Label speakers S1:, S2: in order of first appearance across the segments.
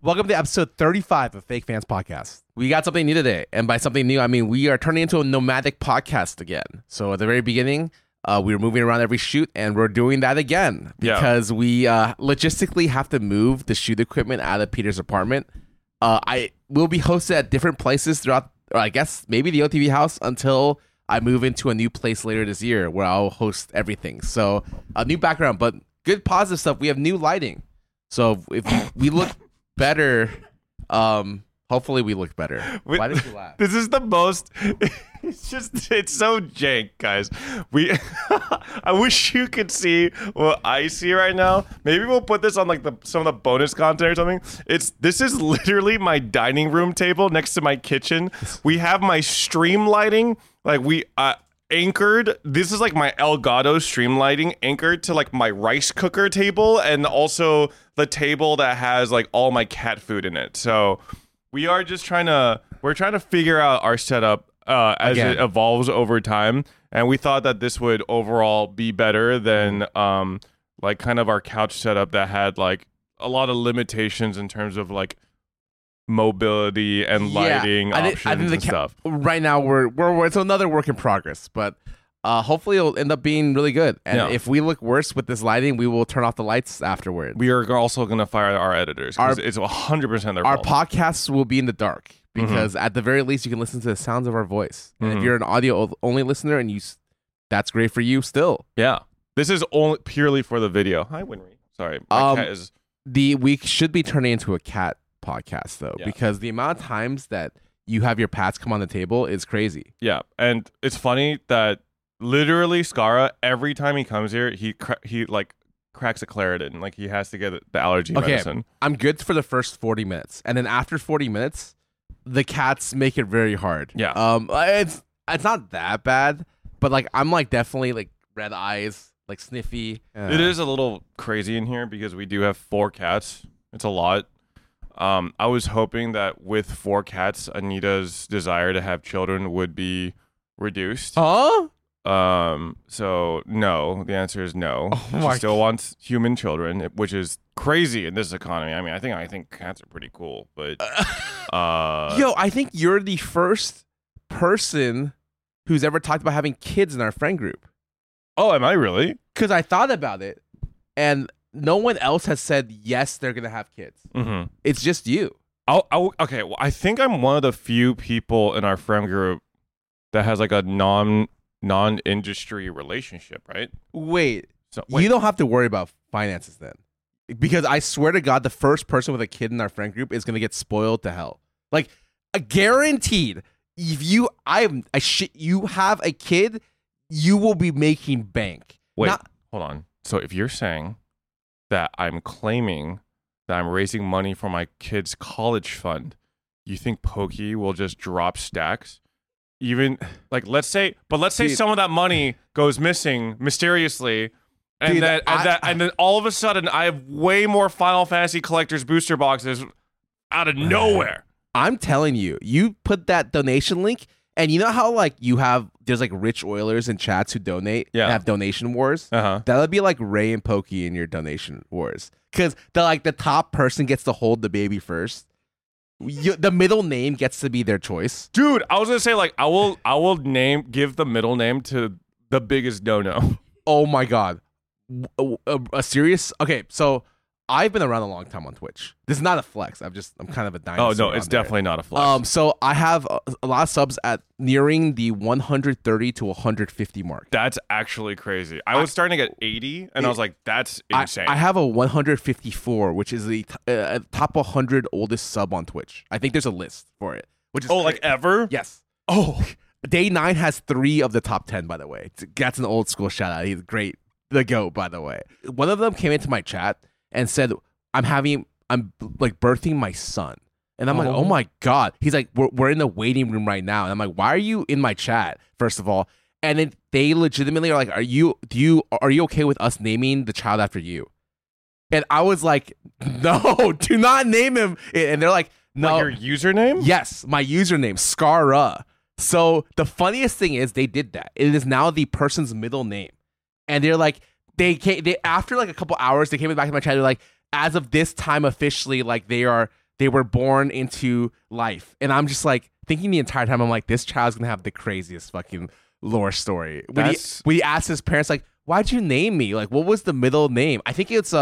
S1: Welcome to episode 35 of Fake Fans Podcast. We got something new today. And by something new, I mean we are turning into a nomadic podcast again. So at the very beginning, we were moving around every shoot, and we're doing that again because we logistically have to move the shoot equipment out of Peter's apartment. I will be hosted at different places throughout, or I guess maybe the OTV house until I move into a new place later this year where I'll host everything. So a new background, but good positive stuff. We have new lighting. So if we look better, hopefully we look better. Why did you laugh?
S2: This is the most it's so jank, guys. I wish you could see what I see right now. Maybe we'll put this on like some of the bonus content or something. This is literally my dining room table next to my kitchen. We have my stream lighting, like we anchored. This is like my Elgato stream lighting anchored to like my rice cooker table, and also the table that has like all my cat food in it. So we are just trying to figure out our setup as it evolves over time, and we thought that this would overall be better than like kind of our couch setup that had like a lot of limitations in terms of like mobility and lighting options and stuff.
S1: Right now we're it's another work in progress, but hopefully it'll end up being really good. And if we look worse with this lighting, we will turn off the lights afterward.
S2: We are also going to fire our editors because it's 100% their fault.
S1: Our podcasts will be in the dark because at the very least you can listen to the sounds of our voice. And if you're an audio only listener and that's great for you still.
S2: Yeah. This is only purely for the video. Hi, Winry. Sorry. My cat is...
S1: We should be turning into a cat podcast though, because the amount of times that you have your pets come on the table is crazy.
S2: Yeah. And it's funny that literally Skara, every time he comes here, he like cracks a Claritin. Like he has to get the allergy medicine.
S1: I'm good for the first 40 minutes. And then after 40 minutes, the cats make it very hard.
S2: Yeah.
S1: It's not that bad, but like I'm like definitely like red eyes, like sniffy.
S2: It is a little crazy in here because we do have 4 cats. It's a lot. I was hoping that with 4 cats, Anita's desire to have children would be reduced.
S1: Huh?
S2: So no, the answer is no. She still wants human children, which is crazy in this economy. I mean, I think cats are pretty cool, but
S1: I think you're the first person who's ever talked about having kids in our friend group.
S2: Oh, am I really?
S1: Because I thought about it, and no one else has said yes, they're gonna have kids.
S2: Mm-hmm.
S1: It's just you.
S2: Okay. Well, I think I'm one of the few people in our friend group that has like a non-industry relationship, right?
S1: Wait, you don't have to worry about finances then, because I swear to God, the first person with a kid in our friend group is gonna get spoiled to hell. Like, guaranteed. If you have a kid, you will be making bank.
S2: Wait, hold on. So if you're saying that I'm claiming that I'm raising money for my kid's college fund, you think Pokey will just drop stacks? Even like let's say some of that money goes missing mysteriously, and then all of a sudden I have way more Final Fantasy Collector's booster boxes out of nowhere.
S1: I'm telling you, you put that donation link, and you know how like there's like rich Oilers in chats who donate and have donation wars. That would be like Ray and Pokey in your donation wars, because the top person gets to hold the baby first. The middle name gets to be their choice.
S2: Dude, I was gonna say like I will give the middle name to the biggest dono.
S1: Oh my God, a serious? Okay, so I've been around a long time on Twitch. This is not a flex. I'm kind of a dinosaur.
S2: Oh no, it's definitely not a flex.
S1: So I have a lot of subs at nearing the 130 to 150 mark.
S2: That's actually crazy. I was starting to get 80, and I was like, that's insane.
S1: I have a 154, which is the top 100 oldest sub on Twitch. I think there's a list for it. Which is
S2: like ever?
S1: Yes.
S2: Oh,
S1: Day 9 has 3 of the top 10. By the way, that's an old school shout out. He's great. The GOAT, by the way. One of them came into my chat and said, I'm like birthing my son. And I'm like, oh my God. He's like, we're in the waiting room right now. And I'm like, why are you in my chat, first of all? And then they legitimately are like, are you okay with us naming the child after you? And I was like, no, do not name him. And they're like, no.
S2: Like your username?
S1: Yes, my username, Skara. So the funniest thing is they did that. It is now the person's middle name. And they're like, they after like a couple hours, they came back to my chat. They're like, as of this time officially, like they are they were born into life. And I'm just like thinking the entire time, I'm like, this child's gonna have the craziest fucking lore story. When he asked his parents, like, why'd you name me? Like, what was the middle name? I think it's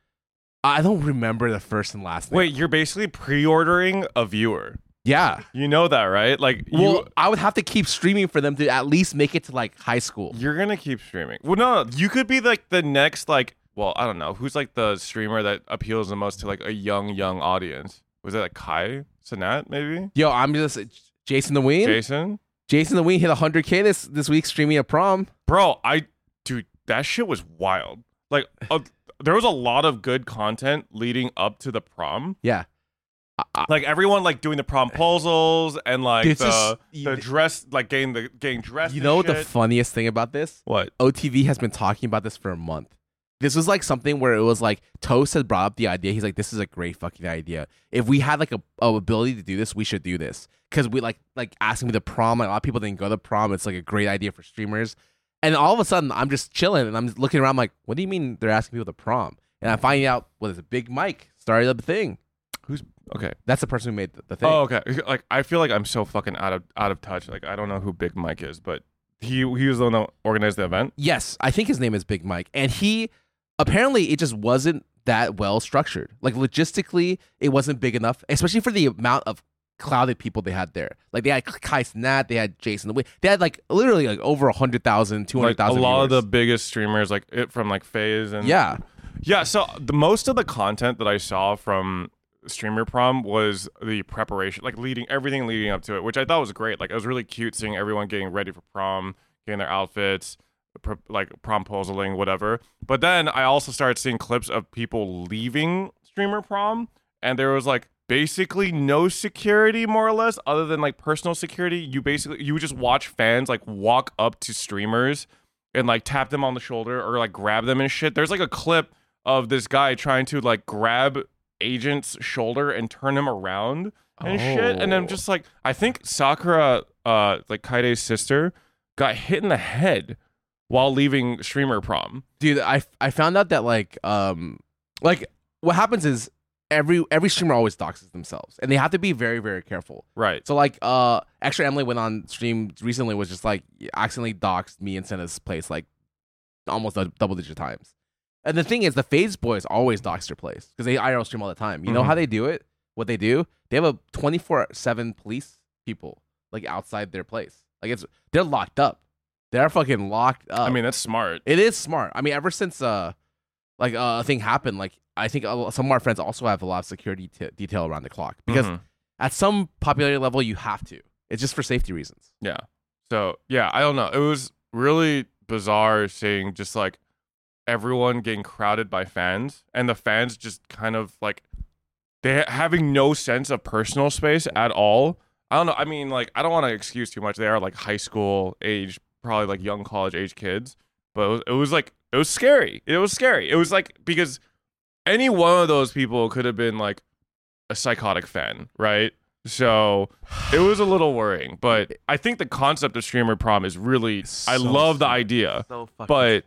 S1: I don't remember the first and last name.
S2: Wait, you're basically pre-ordering a viewer.
S1: Yeah.
S2: You know that, right? Like,
S1: I would have to keep streaming for them to at least make it to like high school.
S2: You're gonna keep streaming. Well, no, you could be like the next, like, well, I don't know, who's like the streamer that appeals the most to like a young audience. Was it like Kai Cenat, maybe?
S1: Yo, I'm just Jason the Ween. Jason the Ween hit 100K this week streaming a prom.
S2: Bro, dude, that shit was wild. Like, there was a lot of good content leading up to the prom.
S1: Yeah.
S2: Like everyone like doing the promposals and like the dress, like getting dressed.
S1: You know what the funniest thing about this?
S2: What?
S1: OTV has been talking about this for a month. This was like something where it was like Toast had brought up the idea. He's like, this is a great fucking idea. If we had like a ability to do this, we should do this. Because we like asking me to prom. Like, a lot of people didn't go to prom. It's like a great idea for streamers. And all of a sudden, I'm just chilling and I'm just looking around like, what do you mean they're asking people to prom? And I'm finding out, what is it? Big Mike started the thing.
S2: Who's okay?
S1: That's the person who made the thing.
S2: Oh, okay. Like, I feel like I'm so fucking out of touch. Like, I don't know who Big Mike is, but he was the one that organized the event.
S1: Yes, I think his name is Big Mike, and he apparently it just wasn't that well structured. Like logistically, it wasn't big enough, especially for the amount of clouded people they had there. Like they had Kai Cenat, they had Jason the Ween, they had like literally like over 100,000, 200,000.
S2: Like a lot
S1: viewers.
S2: of the biggest streamers, like it from like FaZe and
S1: yeah.
S2: So the most of the content that I saw from Streamer Prom was the preparation, like everything leading up to it, which I thought was great. Like it was really cute seeing everyone getting ready for prom, getting their outfits, like promposaling, whatever. But then I also started seeing clips of people leaving Streamer Prom, and there was like basically no security, more or less, other than like personal security. You would just watch fans like walk up to streamers and like tap them on the shoulder or like grab them and shit. There's like a clip of this guy trying to like grab agent's shoulder and turn him around and shit. And then just like, I think Sakura, like Kaide's sister, got hit in the head while leaving Streamer Prom.
S1: Dude, I found out that like what happens is every streamer always doxes themselves, and they have to be very, very careful.
S2: Right.
S1: So like Extra Emily went on stream recently, was just like accidentally doxed me and Senna's place like almost double-digit times. And the thing is, the FaZe boys always dox their place because they IRL stream all the time. You know how they do it? What they do? They have a 24/7 police people like outside their place. Like they're locked up. They're fucking locked up.
S2: I mean, that's smart.
S1: It is smart. I mean, ever since a thing happened, like I think some of our friends also have a lot of security detail around the clock because at some popularity level you have to. It's just for safety reasons.
S2: Yeah. So yeah, I don't know. It was really bizarre seeing just like everyone getting crowded by fans, and the fans just kind of like they having no sense of personal space at all. I don't know. I mean, like, I don't want to excuse too much. They are like high school age, probably like young college age kids, but it was scary. It was scary. It was like, because any one of those people could have been like a psychotic fan, right? So it was a little worrying, but I think the concept of Streamer Prom is really, I love the idea, but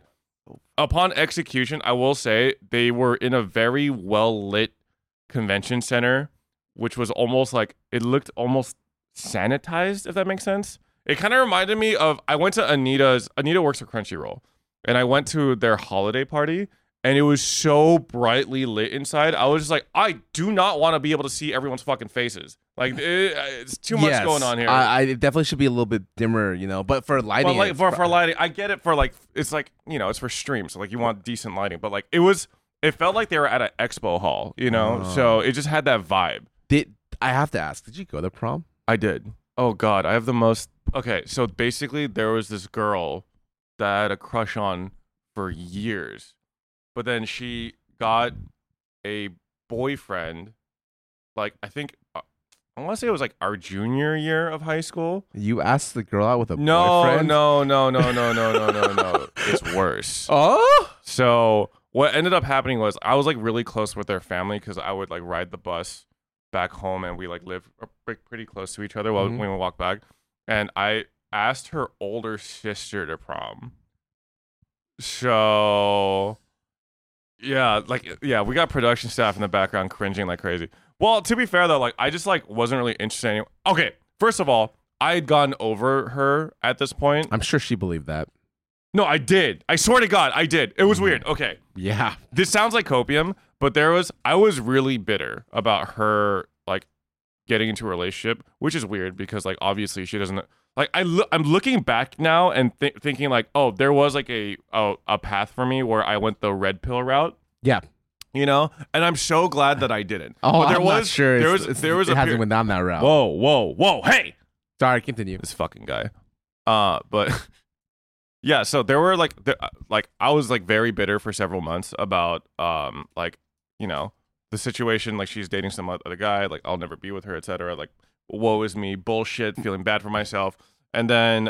S2: upon execution, I will say they were in a very well lit convention center, which was almost like, it looked almost sanitized, if that makes sense. It kind of reminded me of, I went to Anita works for Crunchyroll, and I went to their holiday party, and it was so brightly lit inside. I was just like, I do not want to be able to see everyone's fucking faces. Like, it's too much going on here.
S1: I definitely should be a little bit dimmer, you know, but for lighting.
S2: But like, for lighting, I get it for like, it's like, you know, it's for stream, so like you want decent lighting, but like it felt like they were at an expo hall, you know? So it just had that vibe.
S1: I have to ask, did you go to prom?
S2: I did. Oh God, I have the most. Okay, so basically there was this girl that I had a crush on for years, but then she got a boyfriend, like I think, I want to say it was like our junior year of high school.
S1: You asked the girl out with a boyfriend?
S2: No. It's worse.
S1: Oh?
S2: So what ended up happening was I was like really close with their family because I would like ride the bus back home, and we like live pretty close to each other when we walk back. And I asked her older sister to prom. So yeah, we got production staff in the background cringing like crazy. Well, to be fair though, like I just like wasn't really interested anymore. Okay, first of all, I had gone over her at this point.
S1: I'm sure she believed that.
S2: No, I did. I swear to God, I did. It was weird. Okay.
S1: Yeah.
S2: This sounds like copium, but I was really bitter about her like getting into a relationship, which is weird because like obviously she doesn't like I'm looking back now and thinking like, oh, there was like a path for me where I went the red pill route.
S1: Yeah.
S2: You know, and I'm so glad that I didn't.
S1: Oh,
S2: but
S1: I'm not sure.
S2: There was
S1: it hasn't went down that route.
S2: Whoa! Hey,
S1: sorry, continue.
S2: this fucking guy. But yeah, so there were like I was like very bitter for several months about like you know the situation, like she's dating some other guy, like I'll never be with her, etc. Like woe is me, bullshit, feeling bad for myself, and then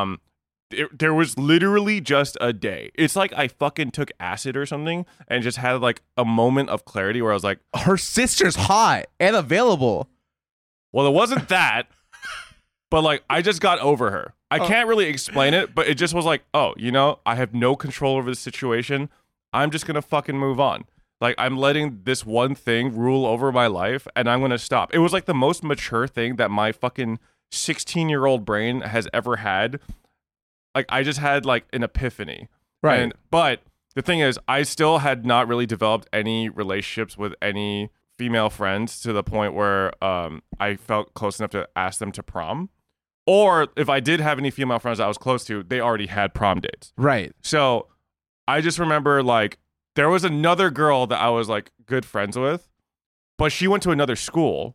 S2: there was literally just a day. It's like I fucking took acid or something and just had like a moment of clarity where I was like,
S1: her sister's hot and available.
S2: well, it wasn't that, but like I just got over her. I can't really explain it, but it just was like, oh, you know, I have no control over the situation. I'm just gonna fucking move on. Like I'm letting this one thing rule over my life and I'm gonna stop. It was like the most mature thing that my fucking 16-year-old brain has ever had. Like I just had like an epiphany.
S1: Right.
S2: But the thing is, I still had not really developed any relationships with any female friends to the point where I felt close enough to ask them to prom. Or if I did have any female friends that I was close to, they already had prom dates.
S1: Right.
S2: So I just remember like there was another girl that I was like good friends with, but she went to another school.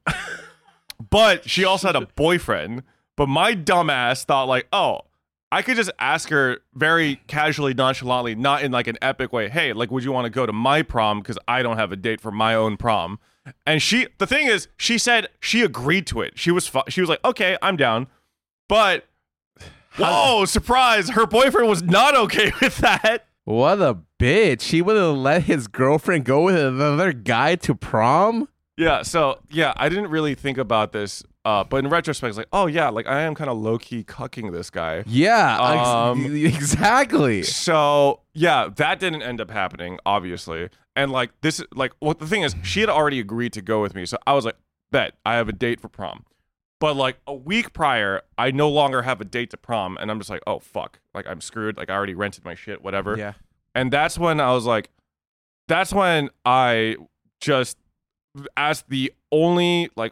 S2: But she also had a boyfriend. But my dumbass thought like, oh, I could just ask her very casually, nonchalantly, not in like an epic way. Hey, like, would you want to go to my prom? Because I don't have a date for my own prom. And the thing is, she said she agreed to it. She was like, okay, I'm down. But whoa, surprise! Her boyfriend was not okay with that.
S1: What a bitch! He would have let his girlfriend go with another guy to prom.
S2: Yeah. So yeah, I didn't really think about this. But in retrospect, it's like, oh yeah, like I am kind of low key cucking this guy.
S1: Yeah, exactly.
S2: So yeah, that didn't end up happening, obviously. And like this, like what the thing is, she had already agreed to go with me, so I was like, bet I have a date for prom. But like a week prior, I no longer have a date to prom, and I'm just like, oh fuck, like I'm screwed. Like I already rented my shit, whatever.
S1: Yeah.
S2: And that's when I was like, that's when I just, as the only like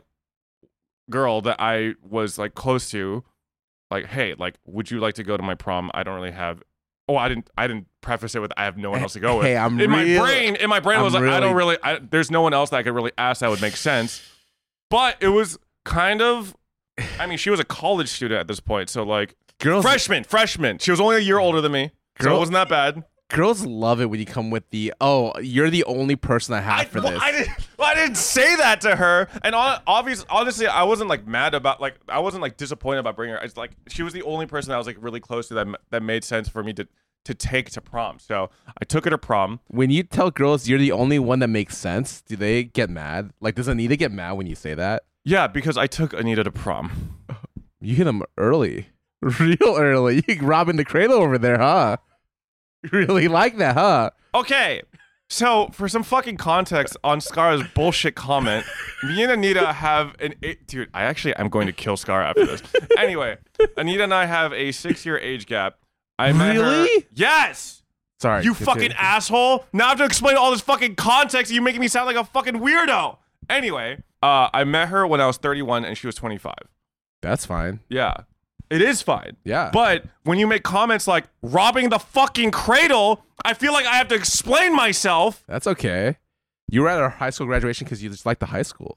S2: girl that I was like close to, like, hey, like, would you like to go to my prom? I don't really have. Oh, I didn't preface it with I have no one else to go with.
S1: Hey,
S2: in my brain was like, I don't really. There's no one else that I could really ask that would make sense. But it was kind of. I mean, she was a college student at this point, so like, freshman. She was only a year older than me, so it wasn't that bad.
S1: Girls love it when you come with the, oh, you're the only person I have for this.
S2: I didn't say that to her. And honestly, I wasn't like mad about, like, I wasn't like disappointed about bringing her. It's like, she was the only person that I was like really close to that made sense for me to take to prom. So I took her to prom.
S1: When you tell girls you're the only one that makes sense, do they get mad? Like, does Anita get mad when you say that?
S2: Yeah, because I took Anita to prom.
S1: You hit them early. Real early. You robbing the cradle over there, huh? Really like that, huh?
S2: Okay, so for some fucking context on Scar's bullshit comment, me and Anita have dude, I'm going to kill Scar after this. Anyway, Anita and I have a 6-year age gap. I met her. Yes!
S1: Sorry.
S2: You fucking asshole! Now I have to explain all this fucking context and you're making me sound like a fucking weirdo! Anyway, I met her when I was 31 and she was 25.
S1: That's fine.
S2: Yeah. It is fine.
S1: Yeah.
S2: But when you make comments like robbing the fucking cradle, I feel like I have to explain myself.
S1: That's okay. You were at our high school graduation because you just liked the high school.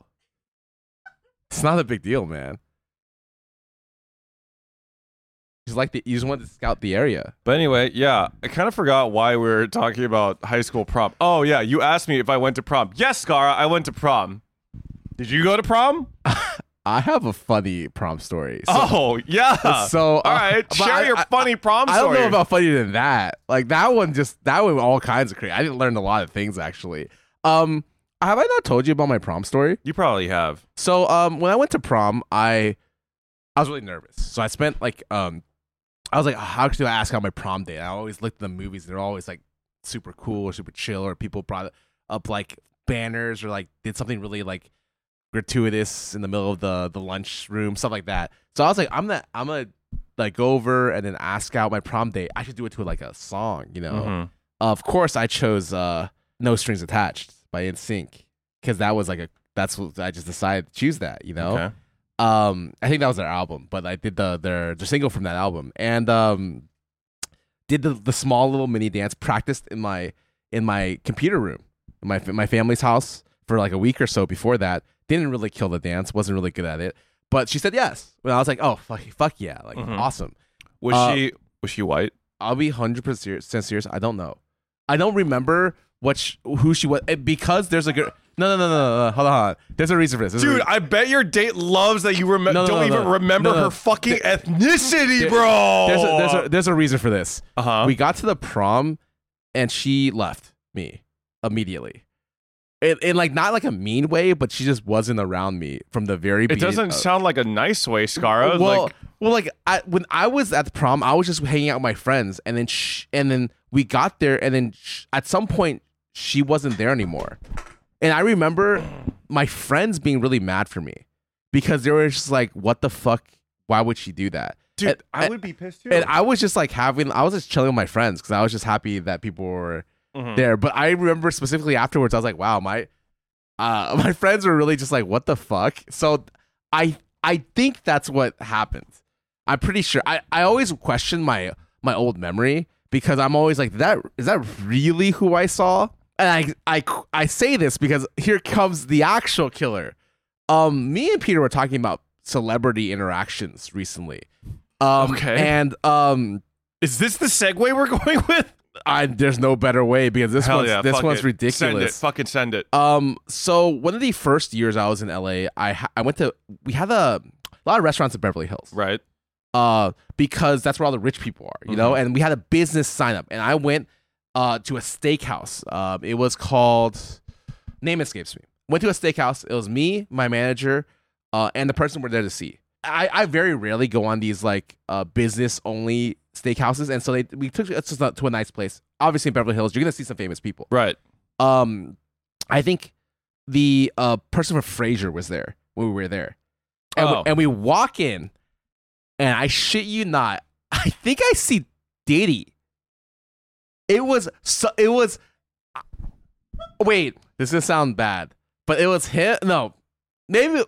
S1: It's not a big deal, man. You just wanted to scout the area.
S2: But anyway, yeah, I kind of forgot why we were talking about high school prom. Oh yeah, you asked me if I went to prom. Yes, Scar, I went to prom. Did you go to prom?
S1: I have a funny prom story.
S2: So, yeah.
S1: So,
S2: all right, share your funny prom story.
S1: I don't know about funnier than that. Like that one all kinds of crazy. I didn't learn a lot of things actually. Have I not told you about my prom story?
S2: You probably have.
S1: So, when I went to prom, I was really nervous. So I spent like, I was like, how do I ask out my prom date? I always looked at the movies. They're always like super cool or super chill, or people brought up like banners or like did something really like gratuitous in the middle of the lunch room, stuff like that. So I was like, I'm gonna like go over and then ask out my prom date. I should do it to like a song, you know.
S2: Mhm.
S1: Of course, I chose "No Strings Attached" by NSYNC because that was like that's what I just decided to choose that, you know.
S2: Okay.
S1: I think that was their album, but I did their single from that album and did the small little mini dance, practiced in my computer room, in my family's house for like a week or so before that. Didn't really kill the dance, wasn't really good at it, but she said yes. When I was like, oh fuck yeah, like awesome.
S2: Was she white?
S1: I'll be 100% serious. I don't know. I don't remember who she was because there's a girl. No. Hold on. There's a reason for this.
S2: Dude, I bet your date loves that you don't even remember her fucking ethnicity, bro.
S1: There's a reason for this.
S2: Uh-huh.
S1: We got to the prom, and she left me immediately. In like not like a mean way, but she just wasn't around me from the very
S2: It
S1: beginning.
S2: doesn't sound like a nice way, Scara.
S1: When I was at the prom, I was just hanging out with my friends, and then we got there, and then at some point she wasn't there anymore. And I remember my friends being really mad for me because they were just like, "What the fuck? Why would she do that?"
S2: Dude, I would be pissed too.
S1: And I was just like I was just chilling with my friends because I was just happy that people were there. But I remember specifically afterwards, I was like, "Wow, my friends were really just like, what the fuck?" So I think that's what happened. I'm pretty sure. I always question my old memory because I'm always like, is that really who I saw? And I say this because here comes the actual killer. Me and Peter were talking about celebrity interactions recently.
S2: Okay.
S1: And
S2: is this the segue we're going with?
S1: There's no better way because this one's ridiculous.
S2: Send it. Fucking send it.
S1: So one of the first years I was in LA, we had a lot of restaurants in Beverly Hills.
S2: Right.
S1: Because that's where all the rich people are, you know, and we had a business sign up, and I went to a steakhouse. It was called, name escapes me. Went to a steakhouse. It was me, my manager, and the person we're there to see. I very rarely go on these like business only steakhouses, and so we took us to a nice place. Obviously in Beverly Hills, you're gonna see some famous people.
S2: Right.
S1: I think the person from Frasier was there when we were there, and we walk in, and I shit you not, I think I see Diddy. It was. Wait, this is gonna sound bad, but it was him. No, maybe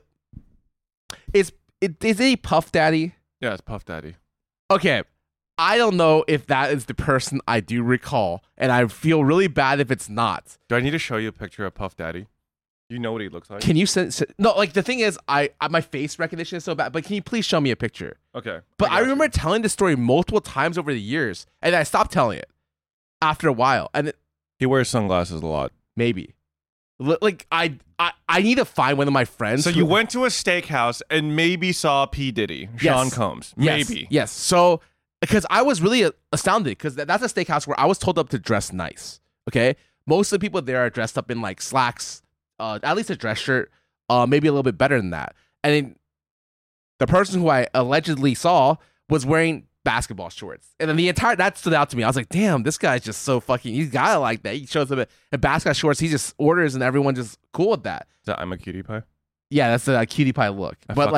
S1: is he Puff Daddy?
S2: Yeah, it's Puff Daddy.
S1: Okay, I don't know if that is the person I do recall, and I feel really bad if it's not.
S2: Do I need to show you a picture of Puff Daddy? You know what he looks like?
S1: Can you send? No, like the thing is, my face recognition is so bad. But can you please show me a picture?
S2: Okay.
S1: But I remember telling this story multiple times over the years, and I stopped telling it after a while. And
S2: he wears sunglasses a lot.
S1: Maybe. Like I need to find one of my friends.
S2: So you went to a steakhouse and maybe saw P. Diddy, Sean Combs. Maybe.
S1: Yes. So because I was really astounded because that's a steakhouse where I was told up to dress nice. Okay. Most of the people there are dressed up in like slacks, at least a dress shirt, maybe a little bit better than that. And then the person who I allegedly saw was wearing basketball shorts. And then that stood out to me. I was like, damn, this guy's just so fucking, he's got it like that. He shows up in basketball shorts. He just orders and everyone just cool with that.
S2: Is that I'm a cutie pie?
S1: Yeah, that's a cutie pie look.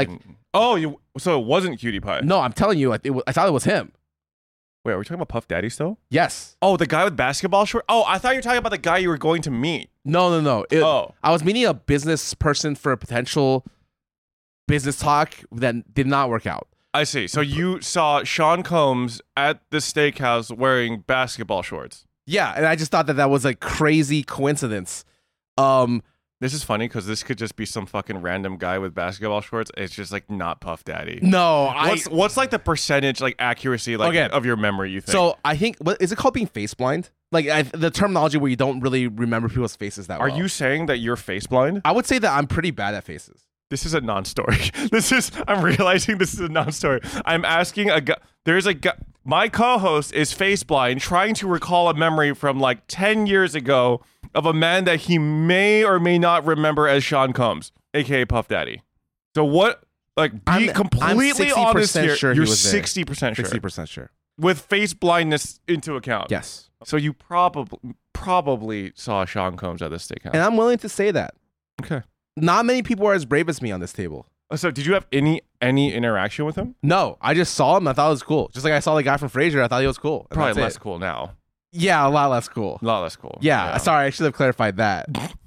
S2: So it wasn't cutie pie.
S1: No, I'm telling you, I thought it was him.
S2: Wait, are we talking about Puff Daddy still?
S1: Yes.
S2: Oh, the guy with basketball shorts? Oh, I thought you were talking about the guy you were going to meet.
S1: No. I was meeting a business person for a potential business talk that did not work out.
S2: I see. So you saw Sean Combs at the steakhouse wearing basketball shorts.
S1: Yeah, and I just thought that was a crazy coincidence.
S2: This is funny because this could just be some fucking random guy with basketball shorts. It's just like not Puff Daddy.
S1: No,
S2: what's like the percentage like accuracy of your memory? You think?
S1: So I think is it called being face blind? Like the terminology where you don't really remember people's faces that well.
S2: Are you saying that you're face blind?
S1: I would say that I'm pretty bad at faces.
S2: This is a non-story. I'm realizing this is a non-story. I'm asking a guy. There's a guy. My co-host is face blind, trying to recall a memory from like 10 years ago of a man that he may or may not remember as Sean Combs, aka Puff Daddy. So what? Like, be completely honest here.
S1: Sure
S2: you're 60% sure.
S1: 60% sure.
S2: With face blindness into account.
S1: Yes.
S2: So you probably saw Sean Combs at the steakhouse.
S1: And I'm willing to say that.
S2: Okay.
S1: not many people are as brave as me on this table.
S2: So did you have any interaction with him?
S1: No, I just saw him. I thought it was cool. Just like I saw the guy from Frasier, I thought he was cool. And
S2: Probably
S1: that's
S2: less cool now.
S1: Yeah, a lot less cool.
S2: A lot less cool.
S1: Yeah, sorry, I should have clarified that.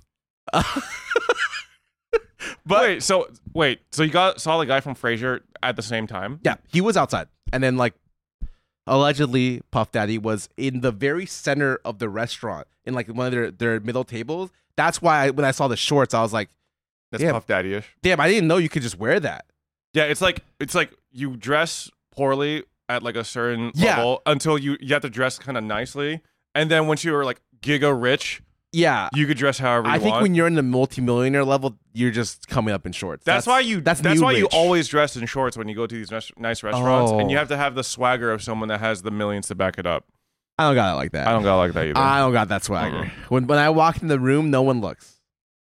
S2: But so you saw the guy from Frasier at the same time?
S1: Yeah, he was outside, and then like allegedly Puff Daddy was in the very center of the restaurant in like one of their middle tables. That's why when I saw the shorts, I was like,
S2: That's
S1: damn.
S2: Puff Daddy-ish.
S1: damn, I didn't know you could just wear that.
S2: Yeah, it's like you dress poorly at like a certain
S1: Yeah.
S2: level until you have to dress kind of nicely, and then once you are like giga rich,
S1: Yeah,
S2: you could dress however you
S1: I think
S2: want.
S1: when you're in the multimillionaire level, you're just coming up in shorts.
S2: That's why you
S1: rich.
S2: always dress in shorts when you go to these nice restaurants, and you have to have the swagger of someone that has the millions to back it up.
S1: I don't got it like that.
S2: I don't got like that either.
S1: I don't got that swagger. When I walk in the room, no one looks.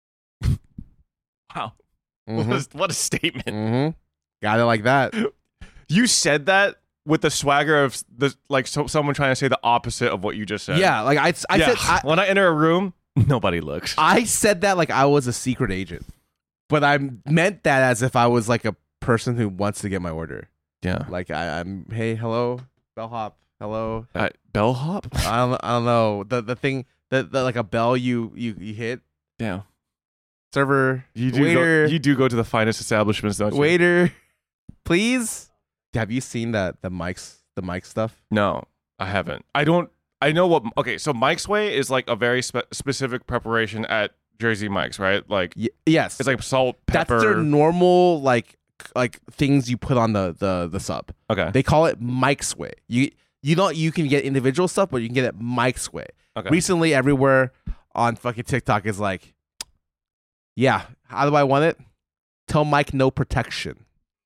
S2: Wow,
S1: Mhm.
S2: what a statement!
S1: Mhm. Got it like that.
S2: You said that with the swagger of someone trying to say the opposite of what you just said.
S1: Yeah, like I
S2: Yeah.
S1: said.
S2: When I enter a room, nobody looks.
S1: I said that like I was a secret agent, but I meant that as if I was like a person who wants to get my order.
S2: Yeah.
S1: Like I'm, hey, hello, bellhop, hello.
S2: Bellhop?
S1: I don't know the thing that like a bell you hit.
S2: Yeah.
S1: Server,
S2: You do
S1: waiter,
S2: you do go to the finest establishments, don't you?
S1: waiter, please. Have you seen the mic stuff?
S2: No, I haven't. I know what. Okay, so Mike's Way is like a very specific preparation at Jersey Mike's, right? Like
S1: Yes,
S2: it's like salt, pepper.
S1: that's their normal like things you put on the sub.
S2: Okay.
S1: They call it Mike's Way. You can get individual stuff, but you can get it Mike's Way.
S2: Okay.
S1: Recently, everywhere on fucking TikTok is like, yeah, how do I want it? Tell Mike no protection.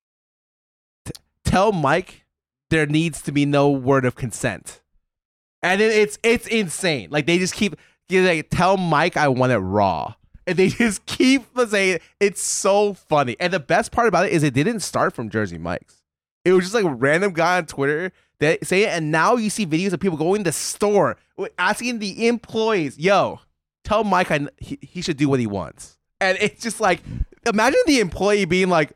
S1: Tell Mike there needs to be no word of consent. And it's insane. Like they just keep like, tell Mike I want it raw. And they just keep saying it. It's so funny. And the best part about it is it didn't start from Jersey Mike's. It was just like a random guy on Twitter that say it, and now you see videos of people going to the store asking the employees, yo, tell Mike he should do what he wants. And it's just like, imagine the employee being like,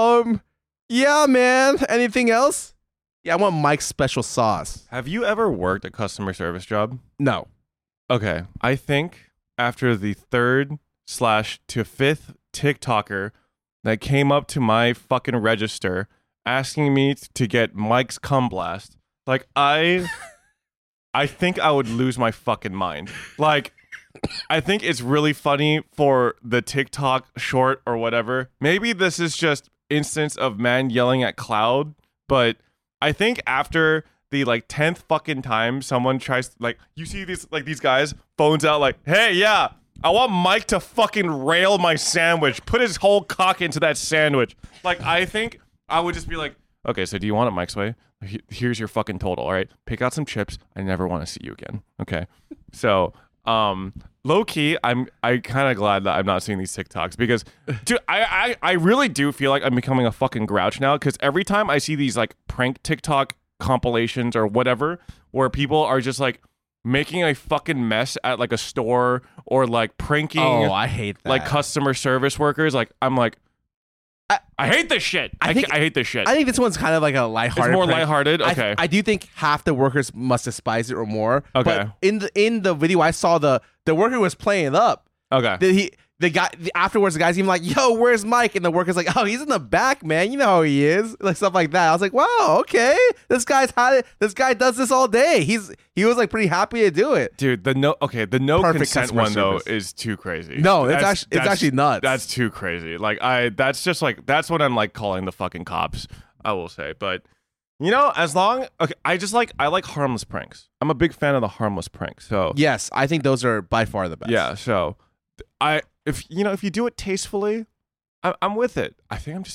S1: yeah, man, anything else? Yeah, I want Mike's special sauce.
S2: Have you ever worked a customer service job?
S1: No.
S2: Okay. I think after the 3rd to 5th TikToker that came up to my fucking register asking me to get Mike's cum blast, like I think I would lose my fucking mind. Like, I think it's really funny for the TikTok short or whatever. Maybe this is just instance of man yelling at cloud, but I think after the like 10th fucking time someone tries, like, you see these guys phones out like, hey, yeah, I want Mike to fucking rail my sandwich, put his whole cock into that sandwich. Like, I think I would just be like, okay, so do you want it Mike's Way? Here's your fucking total, all right? Pick out some chips. I never want to see you again, okay? So, low key, I kind of glad that I'm not seeing these TikToks because, dude, I really do feel like I'm becoming a fucking grouch now because every time I see these like prank TikTok compilations or whatever where people are just like making a fucking mess at like a store or like pranking,
S1: I hate that.
S2: like customer service workers, like I'm like, I hate this shit. I hate this shit.
S1: I think this one's kind of like a lighthearted.
S2: It's more
S1: prank.
S2: lighthearted. Okay.
S1: I do think half the workers must despise it or more.
S2: Okay.
S1: But in the video I saw, the worker was playing it up.
S2: Okay.
S1: The guy afterwards, the guy's even like, "Yo, where's Mike?" And the worker's like, "Oh, he's in the back, man. You know how he is." Like stuff like that. I was like, "Wow, okay. This guy does this all day. He was like pretty happy to do it."
S2: Dude, the no
S1: Perfect
S2: consent
S1: customer
S2: one though
S1: service.
S2: is too crazy.
S1: No, it's actually nuts.
S2: That's too crazy. Like that's just like that's what I'm like calling the fucking cops. I will say, but you know, as long I like harmless pranks. I'm a big fan of the harmless pranks. So
S1: Yes, I think those are by far the best.
S2: yeah. So if you do it tastefully, I'm with it. I think I'm just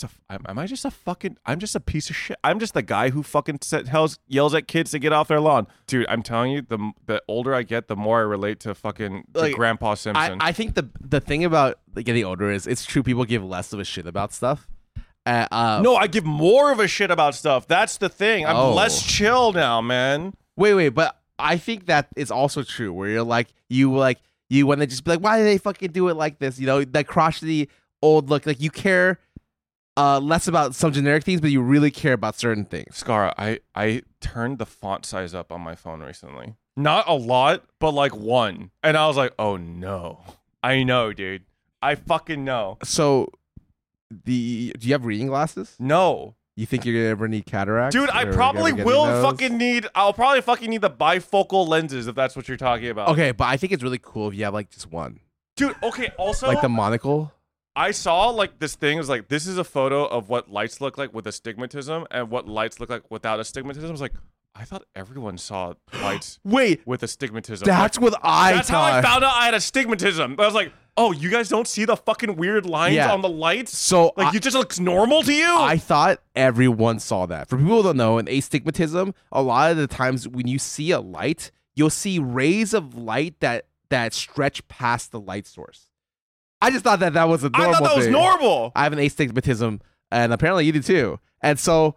S2: a piece of shit. I'm just the guy who fucking yells at kids to get off their lawn. Dude, I'm telling you, the older I get, the more I relate to fucking
S1: Like,
S2: Grandpa Simpson.
S1: I think the thing about getting older is it's true people give less of a shit about stuff.
S2: No, I give more of a shit about stuff. That's the thing. I'm less chill now, man.
S1: Wait, but I think that is also true where you want to just be like, why do they fucking do it like this? You know, that crotchety old look. Like you care less about some generic things, but you really care about certain things.
S2: Scar, I turned the font size up on my phone recently. Not a lot, but like 1. And I was like, oh no. I know, dude. I fucking know.
S1: So, do you have reading glasses?
S2: No.
S1: You think you're gonna ever need cataracts?
S2: Dude, I
S1: Or
S2: probably
S1: ever get
S2: will
S1: those?
S2: I'll probably fucking need the bifocal lenses if that's what you're talking about.
S1: Okay, but I think it's really cool if you have like just one.
S2: Dude, okay, also
S1: Like the monocle.
S2: I saw like this thing. It was like, this is a photo of what lights look like with astigmatism and what lights look like without astigmatism. I was like, I thought everyone saw lights
S1: Wait,
S2: with astigmatism.
S1: that's what I
S2: That's how I
S1: thought.
S2: found out I had astigmatism. I was like, oh, you guys don't see the fucking weird lines
S1: Yeah.
S2: on the lights?
S1: So
S2: Like, it just looks normal to you?
S1: I thought everyone saw that. For people who don't know, in astigmatism, a lot of the times when you see a light, you'll see rays of light that stretch past the light source. I just thought that was a normal
S2: I thought that was
S1: thing.
S2: normal.
S1: I have an astigmatism, and apparently you do too. And so,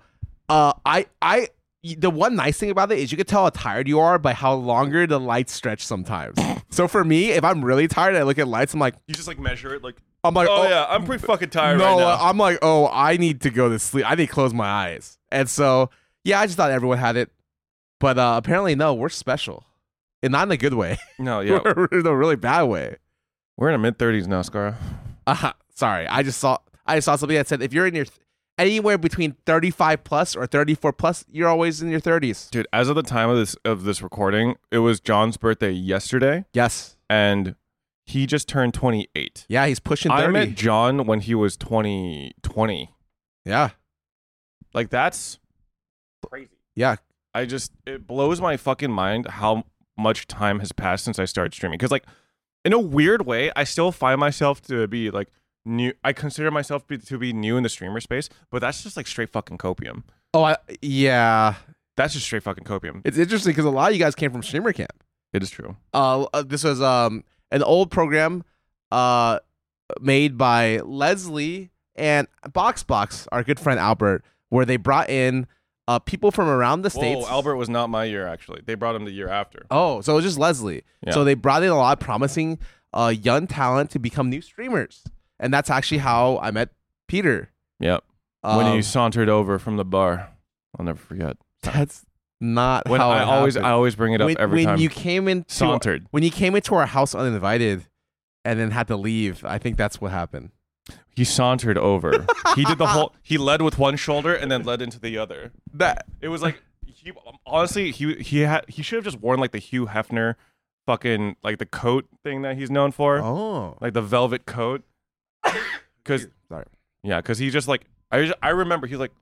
S1: the one nice thing about it is you can tell how tired you are by how longer the lights stretch sometimes. So for me, if I'm really tired, I look at lights. I'm like,
S2: You just like measure it like,
S1: oh
S2: yeah, I'm pretty fucking tired
S1: no,
S2: right now.
S1: I'm like, oh, I need to go to sleep. I need to close my eyes. And so, yeah, I just thought everyone had it, but apparently no, we're special, and not in a good way.
S2: No, yeah.
S1: We're in a really bad way.
S2: We're in our mid-30s now, Scar.
S1: Sorry, I saw something that said if you're in your anywhere between 35 plus or 34 plus, you're always in your 30s.
S2: Dude, as of the time of this recording, it was John's birthday yesterday,
S1: Yes.
S2: and he just turned 28.
S1: Yeah, he's pushing 30.
S2: I met John when he was 20.
S1: Yeah.
S2: Like, that's crazy.
S1: Yeah.
S2: It blows my fucking mind how much time has passed since I started streaming. Because, like, in a weird way, I still find myself to be, like, new. I consider myself to be new in the streamer space, but that's just, like, straight fucking copium.
S1: Oh, yeah.
S2: That's just straight fucking copium.
S1: It's interesting because a lot of you guys came from Streamer Camp.
S2: It is true.
S1: This was an old program made by Leslie and Boxbox, our good friend Albert, where they brought in people from around the states.
S2: Whoa, Albert was not my year, actually. They brought him the year after.
S1: Oh, so it was just Leslie.
S2: Yeah.
S1: So they brought in a lot of promising young talent to become new streamers. And that's actually how I met Peter.
S2: Yep. When he sauntered over from the bar. I'll never forget.
S1: That's not
S2: When
S1: how
S2: I
S1: it happened.
S2: always bring it up every time.
S1: When you came into
S2: Sauntered.
S1: when you came into our house uninvited and then had to leave, I think that's what happened.
S2: He sauntered over. He did the whole. He led with one shoulder and then led into the other. It was like honestly, he should have just worn like the Hugh Hefner, fucking like the coat thing that he's known for, like the velvet coat. Because
S1: sorry,
S2: yeah, because he just like I remember he like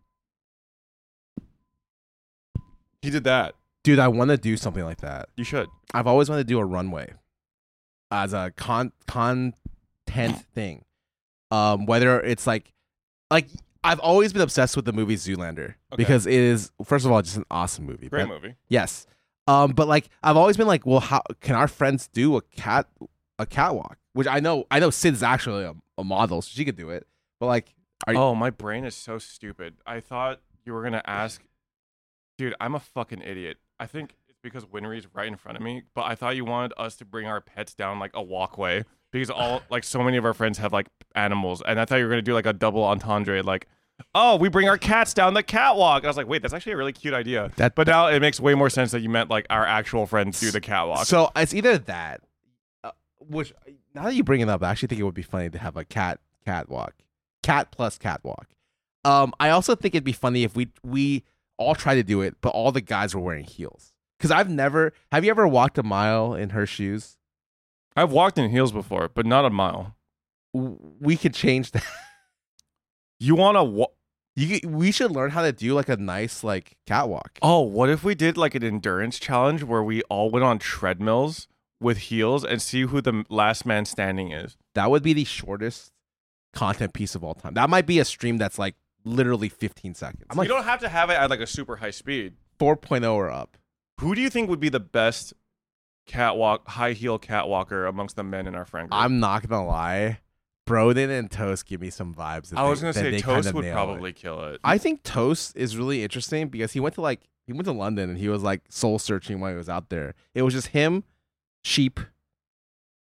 S2: he did that.
S1: dude, I want to do something like that.
S2: You should.
S1: I've always wanted to do a runway as a content thing. Whether it's like I've always been obsessed with the movie Zoolander because it is, first of all, just an awesome movie.
S2: Great movie.
S1: Yes. But like I've always been like, well, how can our friends do a catwalk? Which I know Sid's actually a model, so she could do it. But like,
S2: oh, my brain is so stupid. I thought you were gonna ask. Dude, I'm a fucking idiot. I think it's because Winry's right in front of me, but I thought you wanted us to bring our pets down like a walkway because like so many of our friends have like animals, and I thought you were gonna do like a double entendre, like, oh, we bring our cats down the catwalk. I was like, wait, that's actually a really cute idea. But now it makes way more sense that you meant like our actual friends do the catwalk.
S1: So it's either that, which now that you bring it up, I actually think it would be funny to have a catwalk, cat plus catwalk. I also think it'd be funny if we all try to do it, but all the guys were wearing heels. Because have you ever walked a mile in her shoes?
S2: I've walked in heels before, but not a mile.
S1: We could change that.
S2: You want to
S1: we should learn how to do like a nice like catwalk.
S2: Oh, what if we did like an endurance challenge where we all went on treadmills with heels and see who the last man standing is?
S1: That would be the shortest content piece of all time. That might be a stream that's like literally 15 seconds. I'm like,
S2: you don't have to have it at like a super high speed.
S1: 4.0 or up.
S2: Who do you think would be the best high heel catwalker amongst the men in our friend group?
S1: I'm not gonna lie, Broden and Toast give me some vibes.
S2: I was gonna say Toast would probably kill it.
S1: I think Toast is really interesting because he went to London and he was like soul searching while he was out there. It was just him, sheep,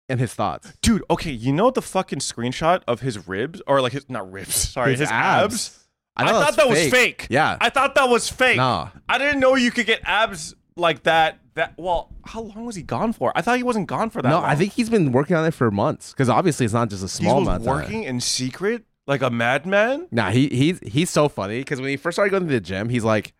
S1: and his thoughts.
S2: Dude, okay, you know the fucking screenshot of his ribs or like his not ribs, sorry, his abs. I thought that was fake.
S1: Yeah.
S2: I thought that was fake.
S1: Nah.
S2: I didn't know you could get abs like that. Well, how long was he gone for? I thought he wasn't gone for that long.
S1: I think he's been working on it for months because obviously it's not just a small amount of time.
S2: Working in secret like a madman?
S1: Nah, he's so funny because when he first started going to the gym, he's like,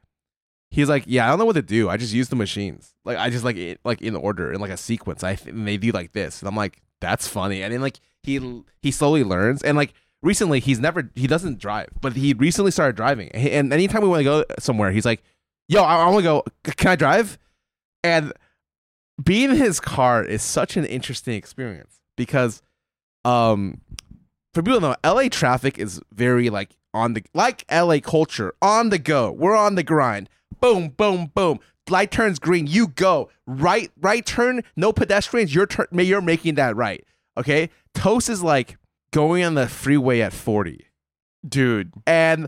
S1: yeah, I don't know what to do. I just use the machines. Like I just like in order in like a sequence. And they do like this, and I'm like, that's funny. And then like he slowly learns, and like recently he doesn't drive, but he recently started driving. And anytime we want to go somewhere, he's like, yo, I want to go. Can I drive? And being in his car is such an interesting experience because, for people to know, LA traffic is very like like LA culture, on the go. We're on the grind. Boom, boom, boom. Light turns green. You go. Right turn. No pedestrians. You're making that right. Okay. Toast is like going on the freeway at 40,
S2: dude.
S1: And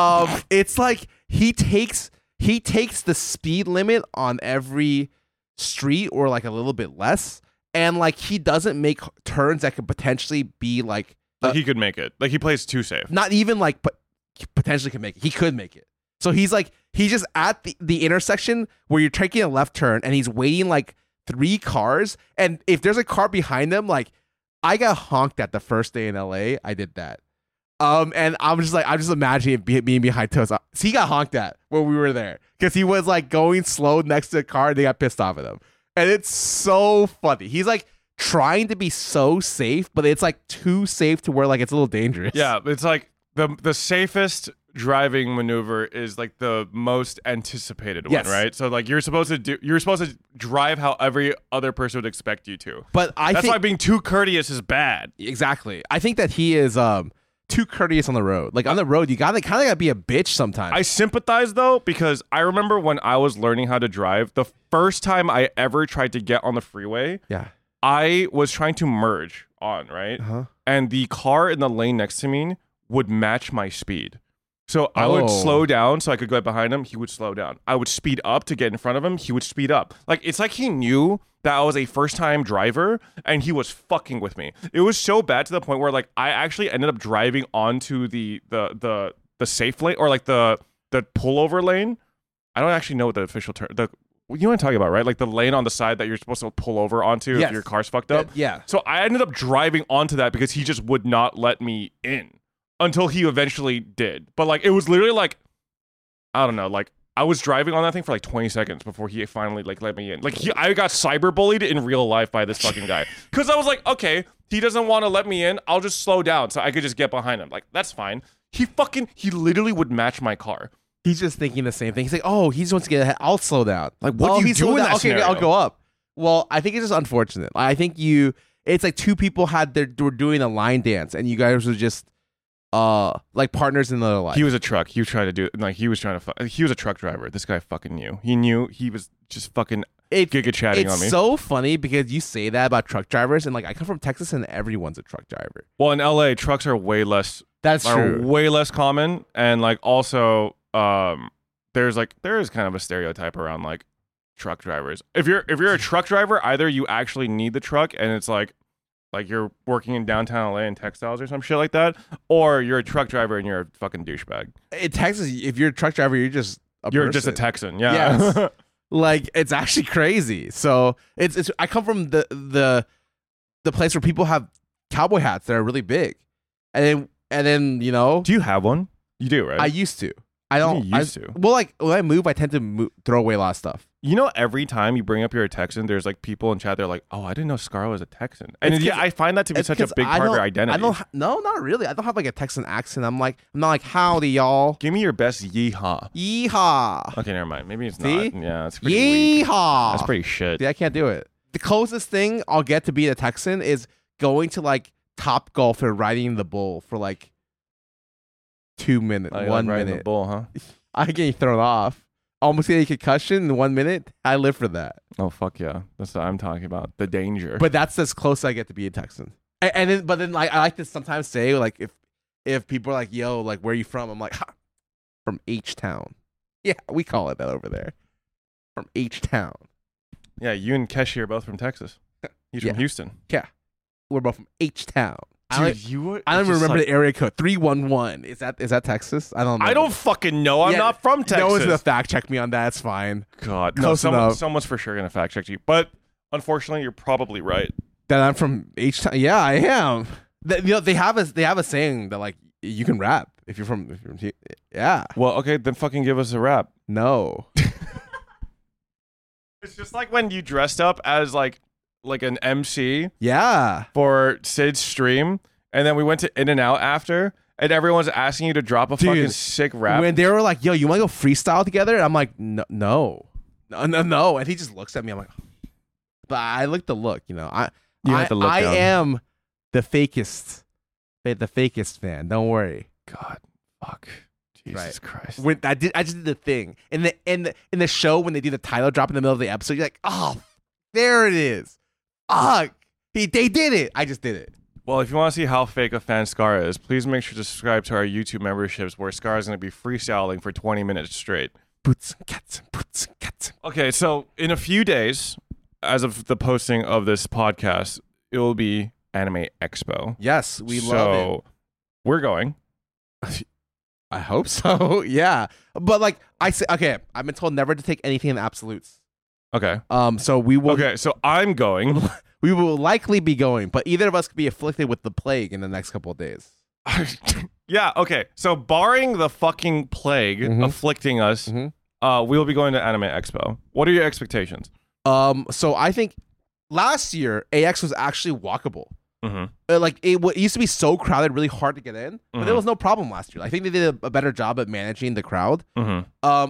S1: it's like he takes the speed limit on every street or like a little bit less, and like he doesn't make turns that could potentially be like
S2: he could make it. Like he plays too safe.
S1: Not even like potentially could make it. He could make it. So he's just at the intersection where you're taking a left turn and he's waiting like 3 cars, and if there's a car behind him, like I got honked at the first day in LA. I did that. And I'm just imagining it being behind Toast. So he got honked at when we were there because he was like going slow next to the car and they got pissed off at him. And it's so funny. He's like trying to be so safe, but it's like too safe to where like it's a little dangerous.
S2: Yeah, it's like the safest driving maneuver is like the most anticipated one, right? So like you're supposed to drive how every other person would expect you to.
S1: But
S2: that's why being too courteous is bad.
S1: Exactly. I think that he is too courteous on the road. Like on the road, you kind of gotta be a bitch sometimes.
S2: I sympathize though, because I remember when I was learning how to drive, the first time I ever tried to get on the freeway, I was trying to merge on, right? And the car in the lane next to me would match my speed. So I would slow down so I could get behind him. He would slow down. I would speed up to get in front of him. He would speed up. Like it's like he knew that I was a first-time driver and he was fucking with me. It was so bad to the point where like I actually ended up driving onto the safe lane or like the pullover lane. I don't actually know what the official term. You know what I'm talking about, right? Like the lane on the side that you're supposed to pull over onto if your car's fucked up.
S1: Yeah.
S2: So I ended up driving onto that because he just would not let me in until he eventually did. But like it was literally like, I don't know, like I was driving on that thing for like 20 seconds before he finally like let me in. Like I got cyberbullied in real life by this fucking guy. Because I was like, okay, he doesn't want to let me in. I'll just slow down so I could just get behind him. Like, that's fine. He literally would match my car.
S1: He's just thinking the same thing. He's like, oh, he just wants to get ahead. I'll slow down.
S2: Like, what do you do in that scenario?
S1: Okay, I'll go up. Well, I think it's just unfortunate. I think it's like 2 people were doing a line dance and you guys were just like partners in their life.
S2: He was a truck. He was trying to do like he was a truck driver. This guy fucking knew. He knew he was just fucking giga chatting on me.
S1: It's so funny because you say that about truck drivers and like I come from Texas and everyone's a truck driver.
S2: Well, in LA, trucks are way less.
S1: That's true.
S2: Way less common, and like also there is kind of a stereotype around like truck drivers. If you're a truck driver, either you actually need the truck and it's like you're working in downtown LA in textiles or some shit like that, or you're a truck driver and you're a fucking douchebag.
S1: In Texas, if you're a truck driver, you're just a
S2: Texan. Yeah.
S1: Yes. Like it's actually crazy. So it's I come from the place where people have cowboy hats that are really big, and then you know.
S2: Do you have one? You do, right?
S1: I used to. I don't.
S2: You used to.
S1: Well, like when I move, I tend to throw away a lot of stuff.
S2: You know, every time you bring up you're a Texan, there's like people in chat. They're like, "Oh, I didn't know Scar was a Texan," and I find that to be such a big part of your identity.
S1: No, not really. I don't have like a Texan accent. I'm not like howdy y'all.
S2: Give me your best yeehaw.
S1: Yeehaw.
S2: Okay, never mind. Maybe it's
S1: See?
S2: not. Yeah, it's pretty
S1: yeehaw.
S2: Weak. That's pretty shit.
S1: See, I can't do it. The closest thing I'll get to being a Texan is going to like Top Golf and riding the bull for like 2 minutes, 1 minute.
S2: The bull, huh?
S1: I get thrown off. Almost getting a concussion in 1 minute. I live for that.
S2: Oh fuck yeah, that's what I'm talking about. The danger.
S1: But that's as close as I get to be a Texan. And then like I like to sometimes say like if people are like, yo, like where are you from? I'm like, from H Town. Yeah, we call it that over there. From H Town.
S2: Yeah, you and Keshi are both from Texas. He's from Houston.
S1: Yeah. we're both from H Town.
S2: Dude,
S1: I don't
S2: just
S1: remember
S2: like-
S1: the area code. 311. Is that Texas? I don't know.
S2: I don't fucking know. I'm
S1: Yeah,
S2: not from Texas.
S1: No one's gonna fact check me on that. It's fine.
S2: God, no.
S1: Close enough.
S2: Someone's for sure gonna fact check you. But unfortunately, you're probably right.
S1: That I'm from H Town. Yeah, I am. They have a saying that like you can rap if you're from here. Yeah.
S2: Well, okay, then fucking give us a rap.
S1: No.
S2: It's just like when you dressed up as like an MC
S1: Yeah.
S2: for Sid's stream, and then we went to In-N-Out after, and everyone's asking you to drop a fucking sick rap.
S1: When they were like, "Yo, you want to go freestyle together?" I'm like, no, and he just looks at me. I'm like, but I like the look, you know.
S2: You have to look
S1: I
S2: down.
S1: am the fakest fan. Don't worry.
S2: God, fuck, Jesus
S1: Right.
S2: Christ.
S1: When I just did the thing in the show when they do the title drop in the middle of the episode, you're like, oh, there it is. Fuck, they did it. I just did it.
S2: Well, if you want to see how fake a fan Scar is, please make sure to subscribe to our YouTube memberships where Scar is going to be freestyling for 20 minutes straight.
S1: Boots and cats and boots and cats.
S2: Okay, so in a few days, as of the posting of this podcast, it will be Anime Expo.
S1: Yes, we love it.
S2: So we're going.
S1: I hope so. Yeah, but like I say, okay, I've been told never to take anything in absolutes.
S2: Okay.
S1: So we will.
S2: Okay, so I'm going.
S1: We will likely be going, but either of us could be afflicted with the plague in the next couple of days.
S2: Yeah, okay. So barring the fucking plague
S1: Mhm.
S2: afflicting us,
S1: Mhm.
S2: we will be going to Anime Expo. What are your expectations?
S1: So I think last year AX was actually walkable.
S2: Mm-hmm.
S1: It used to be so crowded, really hard to get in, but there
S2: Mhm.
S1: was no problem last year. I think they did a better job at managing the crowd.
S2: Mm-hmm.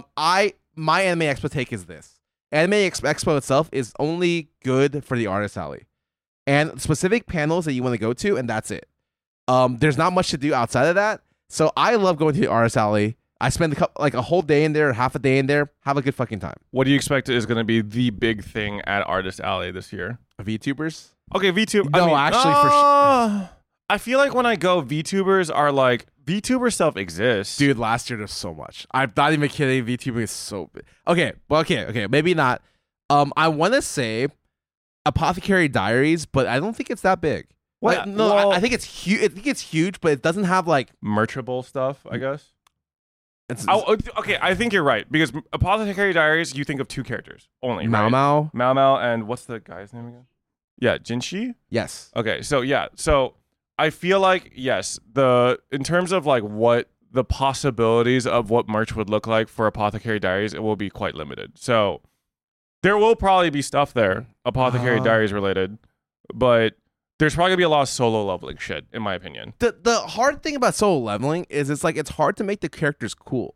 S1: My Anime Expo take is this: Anime Expo itself is only good for the artist alley and specific panels that you want to go to, and that's it. There's not much to do outside of that. So I love going to the artist alley. I spend a whole day in there, half a day in there, have a good fucking time.
S2: What do you expect is going to be the big thing at Artist Alley this year?
S1: VTubers?
S2: Okay, VTuber.
S1: No, actually, for
S2: I feel like when I go, VTubers are like VTuber stuff exists.
S1: Dude, last year there's so much. I'm not even kidding. VTubing is so big. Okay, well, okay, maybe not. I want to say Apothecary Diaries, but I don't think it's that big.
S2: What?
S1: Like, no,
S2: Well-
S1: I think it's huge. I think it's huge, but it doesn't have like.
S2: Merchable stuff, I guess.
S1: It's,
S2: Okay, I think you're right because Apothecary Diaries, you think of two characters only.
S1: Mao
S2: right?
S1: Mao.
S2: Mao Mao, and what's the guy's name again? Yeah, Jinshi.
S1: Yes.
S2: Okay, so I feel like yes, in terms of like what the possibilities of what merch would look like for Apothecary Diaries, it will be quite limited. So there will probably be stuff there, Apothecary Diaries related, but there's probably gonna be a lot of solo leveling shit, in my opinion.
S1: The hard thing about solo leveling is it's hard to make the characters cool.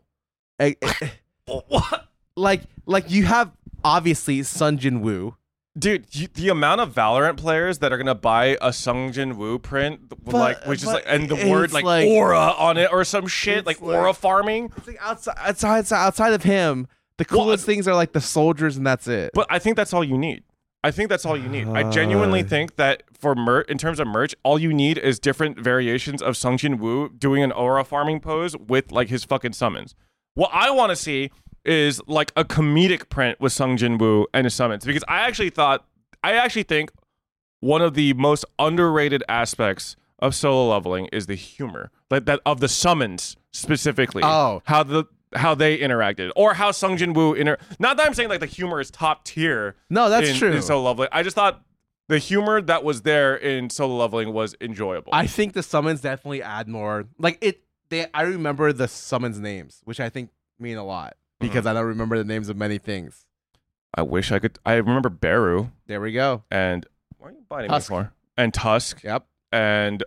S2: What?
S1: Like you have obviously Sun Jin Woo.
S2: Dude, the amount of Valorant players that are gonna buy a Sung Jin Woo print, which is like, and the word
S1: it's
S2: like aura on it or some shit,
S1: it's
S2: like
S1: like-
S2: aura farming.
S1: It's like outside of him, the coolest things are like the soldiers, and that's it.
S2: But I think that's all you need. I genuinely think that for in terms of merch, all you need is different variations of Sung Jin Woo doing an aura farming pose with like his fucking summons. What I want to see is like a comedic print with Sung Jin Woo and his summons, because I actually think one of the most underrated aspects of solo leveling is the humor, like that of the summons specifically.
S1: Oh.
S2: How they interacted, or how Sung Jin Woo not that I'm saying like the humor is top tier.
S1: No, that's true.
S2: In Solo Leveling, I just thought the humor that was there in Solo Leveling was enjoyable.
S1: I think the summons definitely add more. Like I remember the summons names, which I think mean a lot because I don't remember the names of many things.
S2: I wish I could. I remember Beru
S1: There we go.
S2: and what are you biting
S1: Tusk.
S2: me for? And Tusk
S1: Yep.
S2: and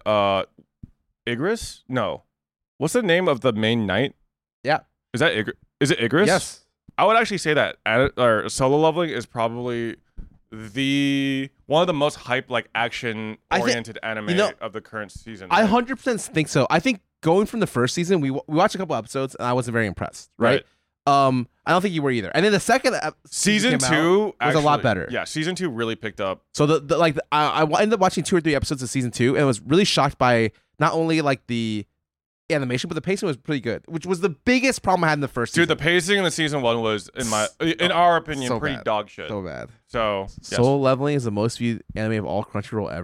S2: Igris. No, what's the name of the main knight?
S1: Yeah.
S2: Is that Igris? Is it Igris?
S1: Yes.
S2: I would actually say that Solo Leveling is probably one of the most hype like action oriented anime of the current season.
S1: I
S2: right?
S1: 100% think so. I think going from the first season, we watched a couple episodes and I wasn't very impressed. Right. I don't think you were either. And then the second
S2: season
S1: came
S2: 2
S1: out was a lot
S2: actually-
S1: better.
S2: Yeah, season 2 really picked up.
S1: So I ended up watching 2 or 3 episodes of season 2 and was really shocked by not only like the animation, but the pacing was pretty good, which was the biggest problem I had in the first
S2: Dude,
S1: season.
S2: the pacing in the season 1 was in our opinion
S1: so
S2: pretty
S1: bad.
S2: dog shit.
S1: So bad.
S2: So yes.
S1: Solo Leveling is the most viewed anime of all Crunchyroll ever.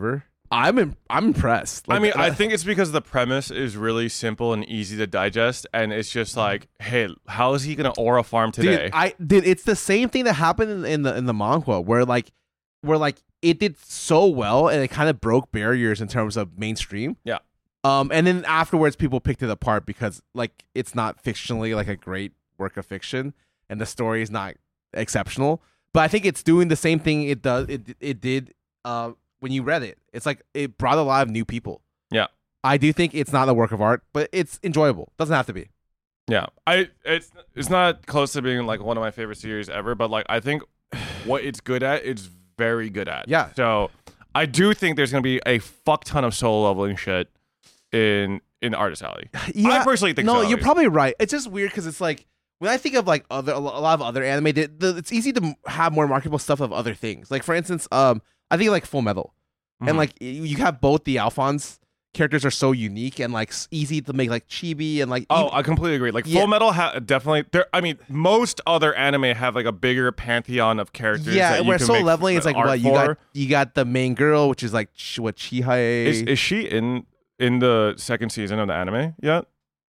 S1: I'm impressed.
S2: I mean, I think it's because the premise is really simple and easy to digest, and it's just like, hey, how is he gonna aura farm today?
S1: It's the same thing that happened in the manga where it did so well and it kind of broke barriers in terms of mainstream.
S2: Yeah.
S1: And then afterwards, people picked it apart because like it's not fictionally like a great work of fiction, and the story is not exceptional. But I think it's doing the same thing it did when you read it. It's like it brought a lot of new people.
S2: Yeah.
S1: I do think it's not a work of art, but it's enjoyable. Doesn't have to be.
S2: Yeah. It's not close to being like one of my favorite series ever, but like I think what it's good at, it's very good at.
S1: Yeah.
S2: So I do think there's gonna be a fuck ton of solo leveling shit in Artist Alley.
S1: Yeah,
S2: I personally think so.
S1: No,
S2: at
S1: you're
S2: least.
S1: probably right. It's just weird because it's like when I think of like a lot of other anime, it's easy to have more marketable stuff of other things. Like for instance, I think like Full Metal, and like you have both the Alphonse characters are so unique and like easy to make like chibi and like.
S2: I completely agree. Like Full Metal definitely. I mean, most other anime have like a bigger pantheon of characters.
S1: Yeah,
S2: that you
S1: where
S2: can
S1: Soul
S2: make
S1: Leveling is like
S2: art
S1: what
S2: for.
S1: you got the main girl, which is like Chihaya.
S2: Is she in the second season of the anime yet?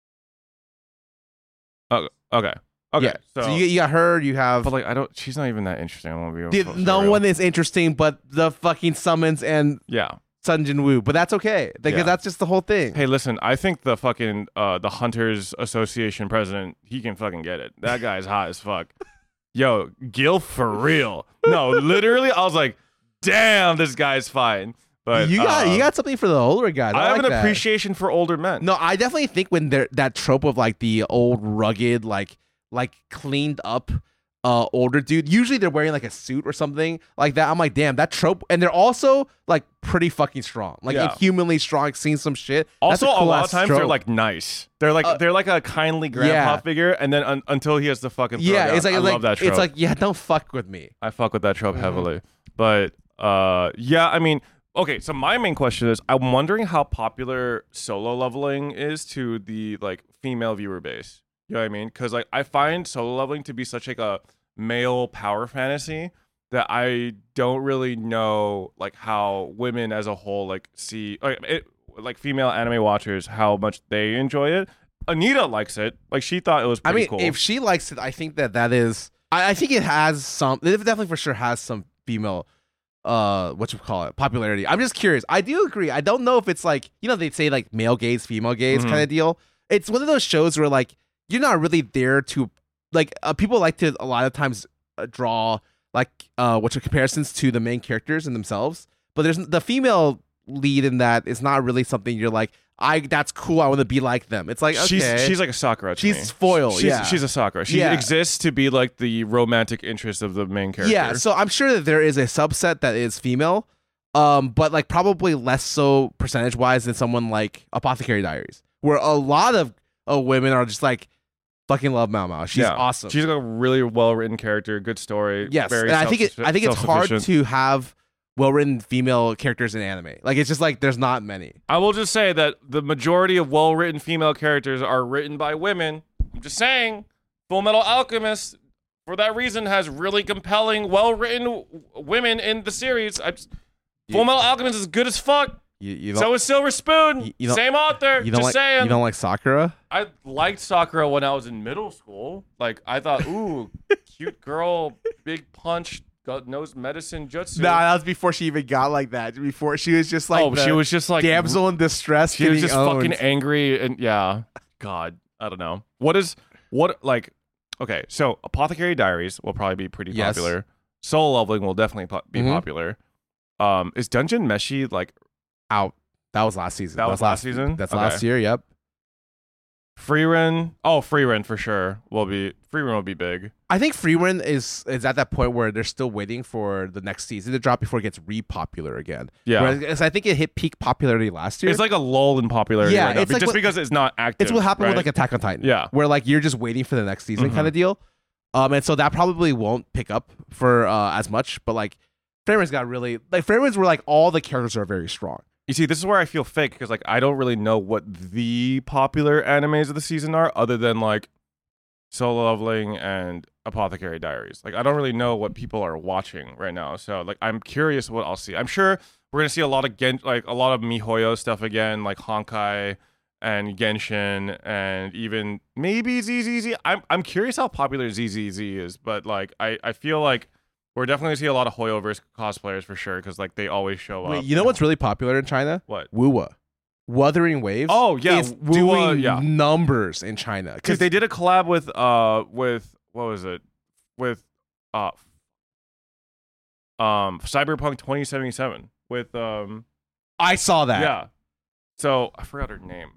S2: Oh, okay. Okay.
S1: Yeah. So you got her. You have.
S2: But like, she's not even that interesting. I won't be.
S1: No one is interesting, but the fucking summons and
S2: yeah.
S1: Sun Jin Woo, but that's okay because that's just the whole thing.
S2: Hey, listen, I think the fucking the Hunters Association president, he can fucking get it. That guy's hot as fuck. Yo, Gil for real. No, literally, I was like, damn, this guy's fine. But
S1: you got something for the older guys.
S2: I have
S1: like
S2: an
S1: that.
S2: appreciation for older men.
S1: No, I definitely think when they're that trope of like the old rugged, like cleaned up older dude, usually they're wearing like a suit or something like that. I'm like, damn, that trope. And they're also like pretty fucking strong, like inhumanly strong, seeing some shit.
S2: Also,
S1: That's
S2: a lot of times
S1: trope.
S2: they're like nice. They're like a kindly grandpa figure, and then until he has the fucking
S1: it's like
S2: I love that trope.
S1: It's like, yeah, don't fuck with me.
S2: I fuck with that trope heavily. But yeah, I mean, okay, so my main question is, I'm wondering how popular solo leveling is to the like female viewer base. You know what I mean? Because like I find solo leveling to be such like a male power fantasy that I don't really know like how women as a whole like see like female anime watchers, how much they enjoy it. Anita likes it. Like she thought it was pretty cool.
S1: If she likes it, I think that is. I think it has some. It definitely for sure has some female. Popularity. I'm just curious. I do agree. I don't know if it's like, you know, they'd say like male gaze, female gaze kind of deal. It's one of those shows where like you're not really there to like people like to a lot of times draw like comparisons to the main characters and themselves, but there's the female lead in that is not really something you're like, that's cool, I want to be like them. It's like, okay,
S2: she's like a Sakura to
S1: she's
S2: me.
S1: foil.
S2: She's a Sakura. She exists to be like the romantic interest of the main character.
S1: Yeah, so I'm sure that there is a subset that is female, but like probably less so percentage wise than someone like Apothecary Diaries, where a lot of women are just like fucking love Mao Mao. She's awesome.
S2: She's like a really well written character, good story.
S1: Yes,
S2: very
S1: and I think it's hard to have well-written female characters in anime. Like it's just like there's not many.
S2: I will just say that the majority of well-written female characters are written by women. I'm just saying, Full Metal Alchemist, for that reason, has really compelling, well-written women in the series. Full Metal Alchemist is good as fuck. So is Silver Spoon. Same author. Just saying.
S1: You don't like Sakura?
S2: I liked Sakura when I was in middle school. Like I thought, ooh, cute girl, big punch. Knows medicine jutsu.
S1: Nah, that was before she even got like that. Before she was just like,
S2: she was just like
S1: damsel in distress.
S2: She was just
S1: owned.
S2: fucking angry and God, I don't know. Okay, so Apothecary Diaries will probably be pretty popular. Soul Leveling will definitely be popular. Is Dungeon Meshi like
S1: out? That was last season.
S2: That was last season.
S1: That's last year. Yep.
S2: Freerun for sure will be big.
S1: I think Freerun is at that point where they're still waiting for the next season to drop before it gets re-popular again.
S2: Yeah.
S1: Whereas I think it hit peak popularity last year.
S2: It's like a lull in popularity right now,
S1: it's like
S2: just because it's not active.
S1: It's what happened with
S2: right?
S1: like Attack on Titan.
S2: Yeah.
S1: Where like you're just waiting for the next season kind of deal. And so that probably won't pick up for as much, but like Freerun's got really like Freerun's where like all the characters are very strong.
S2: You see, this is where I feel fake because like I don't really know what the popular animes of the season are, other than like Solo Leveling and Apothecary Diaries. Like I don't really know what people are watching right now. So like I'm curious what I'll see. I'm sure we're gonna see a lot of a lot of MiHoYo stuff again, like Honkai and Genshin, and even maybe ZZZ. I'm curious how popular ZZZ is, but like I feel like we're definitely gonna see a lot of Hoyoverse cosplayers for sure, because like they always show
S1: Wait,
S2: up.
S1: you know what's really popular in China?
S2: What?
S1: Wuwa. Wuthering Waves.
S2: Oh yeah,
S1: is
S2: Wuwa,
S1: doing numbers in China
S2: because they did a collab with what was it, with Cyberpunk 2077 with
S1: I saw that.
S2: yeah. So I forgot her name.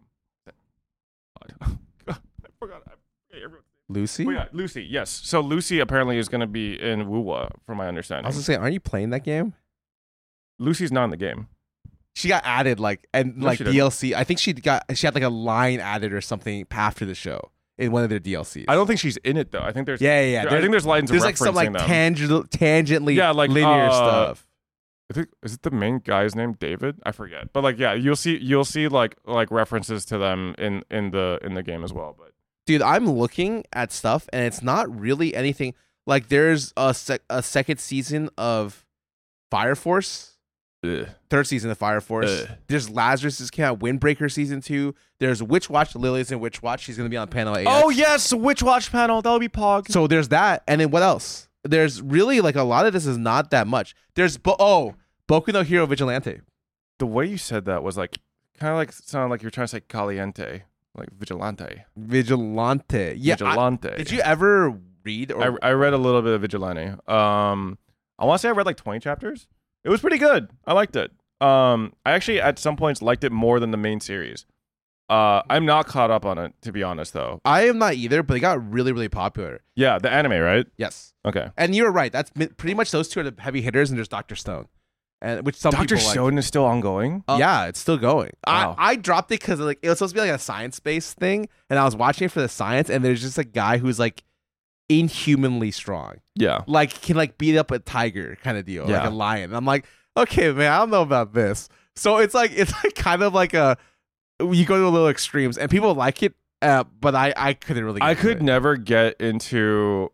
S2: I forgot.
S1: Lucy.
S2: Oh, yeah, Lucy. Yes. So Lucy apparently is going to be in Wuwa, from my understanding.
S1: I was gonna say, aren't you playing that game?
S2: Lucy's not in the game.
S1: She got added like
S2: she didn't.
S1: DLC. I think she had like a line added or something after the show in one of their DLCs.
S2: I don't think she's in it though. I think there's
S1: Yeah.
S2: I think there's lines
S1: There's
S2: referencing
S1: like some like
S2: them.
S1: tangentially
S2: Yeah, like,
S1: linear stuff.
S2: I think is it the main guy's name David? I forget. But like yeah, you'll see like references to them in the game as well. But
S1: Dude, I'm looking at stuff and it's not really anything. Like there's a second season of Fire Force. Third season of Fire Force. There's Lazarus is came out. Windbreaker season 2. There's Witch Watch. Lily's in Witch Watch. She's gonna be on panel 8.
S2: oh yes, Witch Watch panel. That'll be Pog.
S1: So there's that, and then what else? There's really like a lot of this is not that much. There's Boku no Hero Vigilante.
S2: The way you said that was like kind of like sounded like you're trying to say caliente, like vigilante.
S1: Yeah.
S2: Vigilante.
S1: Did you ever read or
S2: I read a little bit of Vigilante. I want to say I read like 20 chapters. It was pretty good. I liked it. I actually at some points liked it more than the main series. I'm not caught up on it, to be honest, though.
S1: I am not either, but it got really, really popular.
S2: Yeah, the anime, right?
S1: Yes.
S2: Okay.
S1: And you're right. That's pretty much those two are the heavy hitters, and there's Dr. Stone. And which some
S2: Dr.
S1: people like.
S2: Stone is still ongoing?
S1: Yeah, it's still going.
S2: Wow.
S1: I dropped it because like it was supposed to be like a science-based thing, and I was watching it for the science, and there's just a guy who's like inhumanly strong.
S2: Yeah.
S1: Like can like beat up a tiger kind of deal,
S2: Yeah.
S1: like a lion. And I'm like, okay, man, I don't know about this. So it's like kind of like you go to a little extremes, and people like it, but I couldn't really.
S2: I could never get into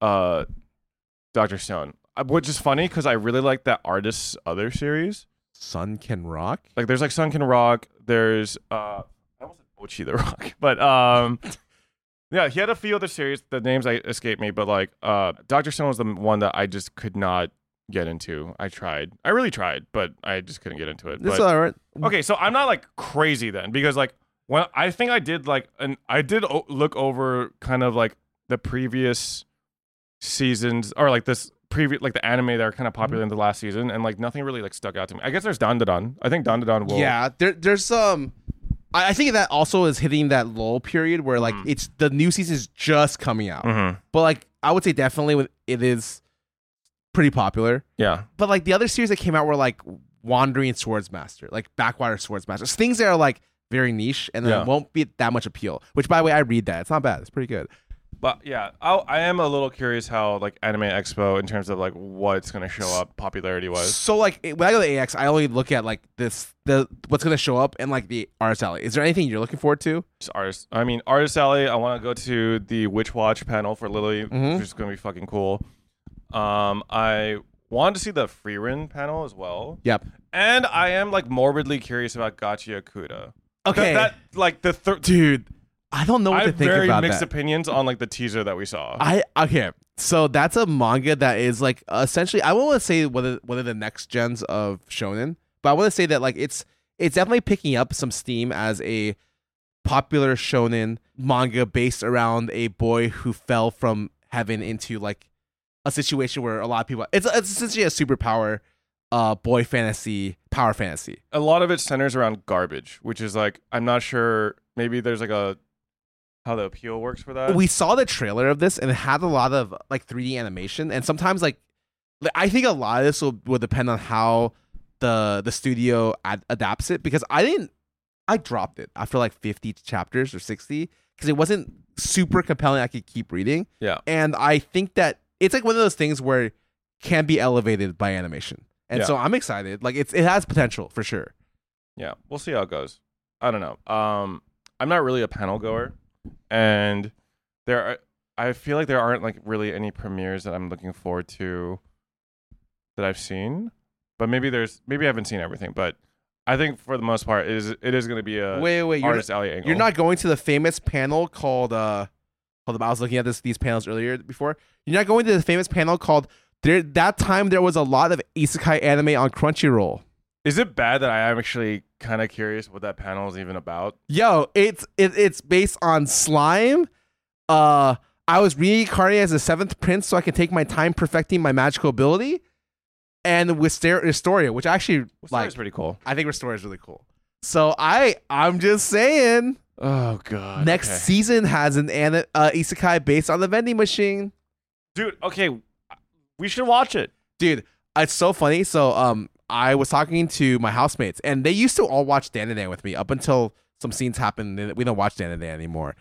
S2: Dr. Stone, which is funny because I really like that artist's other series.
S1: Sun Can Rock.
S2: Like there's like Sun Can Rock. There's I almost said Ochi the Rock, but yeah, he had a few other series. The names escape me, but like Dr. Stone was the one that I just could not get into. I really tried, but I just couldn't get into it.
S1: That's
S2: But,
S1: all right.
S2: okay, so I'm not like crazy then, because like when I think I did like look over kind of like the previous seasons, or like this previous like the anime that are kind of popular in the last season, and like nothing really like stuck out to me. I guess there's Dandadan. I think Dandadan will.
S1: Yeah, there's some. I think that also is hitting that lull period where like it's the new season is just coming out, but like I would say definitely when it is pretty popular.
S2: Yeah.
S1: But like the other series that came out were like Wandering Swordsmaster, like Backwater Swordsmaster, things that are like very niche and then won't be that much appeal. Which by the way, I read that. It's not bad. It's pretty good.
S2: But yeah, I am a little curious how like Anime Expo in terms of like what's gonna show up popularity wise.
S1: So like when I go to AX, I only look at like the what's gonna show up and like the artist alley. Is there anything you're looking forward to?
S2: Just artist. I mean, artist alley. I want to go to the Witch Watch panel for Lily, which is gonna be fucking cool. I wanted to see the Frieren panel as well.
S1: Yep.
S2: And I am like morbidly curious about Gachi Akuda.
S1: Okay.
S2: That like the third
S1: Dude, I don't know what
S2: I
S1: to
S2: have
S1: think
S2: very
S1: about
S2: mixed
S1: that.
S2: opinions on like the teaser that we saw.
S1: Okay. So that's a manga that is like essentially I won't want to say one of the next gens of shonen, but I want to say that like it's definitely picking up some steam as a popular shonen manga based around a boy who fell from heaven into like a situation where a lot of people it's essentially a superpower boy fantasy, power fantasy.
S2: A lot of it centers around garbage, which is like I'm not sure, maybe there's like a how the appeal works for that.
S1: We saw the trailer of this and it had a lot of like 3D animation, and sometimes like I think a lot of this will depend on how the studio adapts it, because I dropped it after like 50 chapters or 60 because it wasn't super compelling. I could keep reading.
S2: Yeah.
S1: And I think that it's like one of those things where it can be elevated by animation. And so I'm excited. Like it has potential for sure.
S2: Yeah, we'll see how it goes. I don't know. I'm not really a panel goer, and I feel like there aren't like really any premieres that I'm looking forward to that I've seen. But maybe I haven't seen everything, but I think for the most part it is going to be a
S1: wait,
S2: Artist Alley angle.
S1: you're not going to the famous panel called hold up, I was looking at these panels earlier before. You're not going to the famous panel called that time there was a lot of isekai anime on Crunchyroll.
S2: Is it bad that I am actually kind of curious what that panel is even about?
S1: Yo, it's based on slime. I was reincarnated as the seventh prince so I can take my time perfecting my magical ability. And with Restoria, which I actually like.
S2: It's pretty cool.
S1: I think Restoria is really cool. So I'm just saying.
S2: Oh god.
S1: Next
S2: okay.
S1: season has an isekai based on the vending machine.
S2: Dude, okay, we should watch it.
S1: Dude, it's so funny. So I was talking to my housemates, and they used to all watch Dan with me up until some scenes happened. And we don't watch Dan anymore.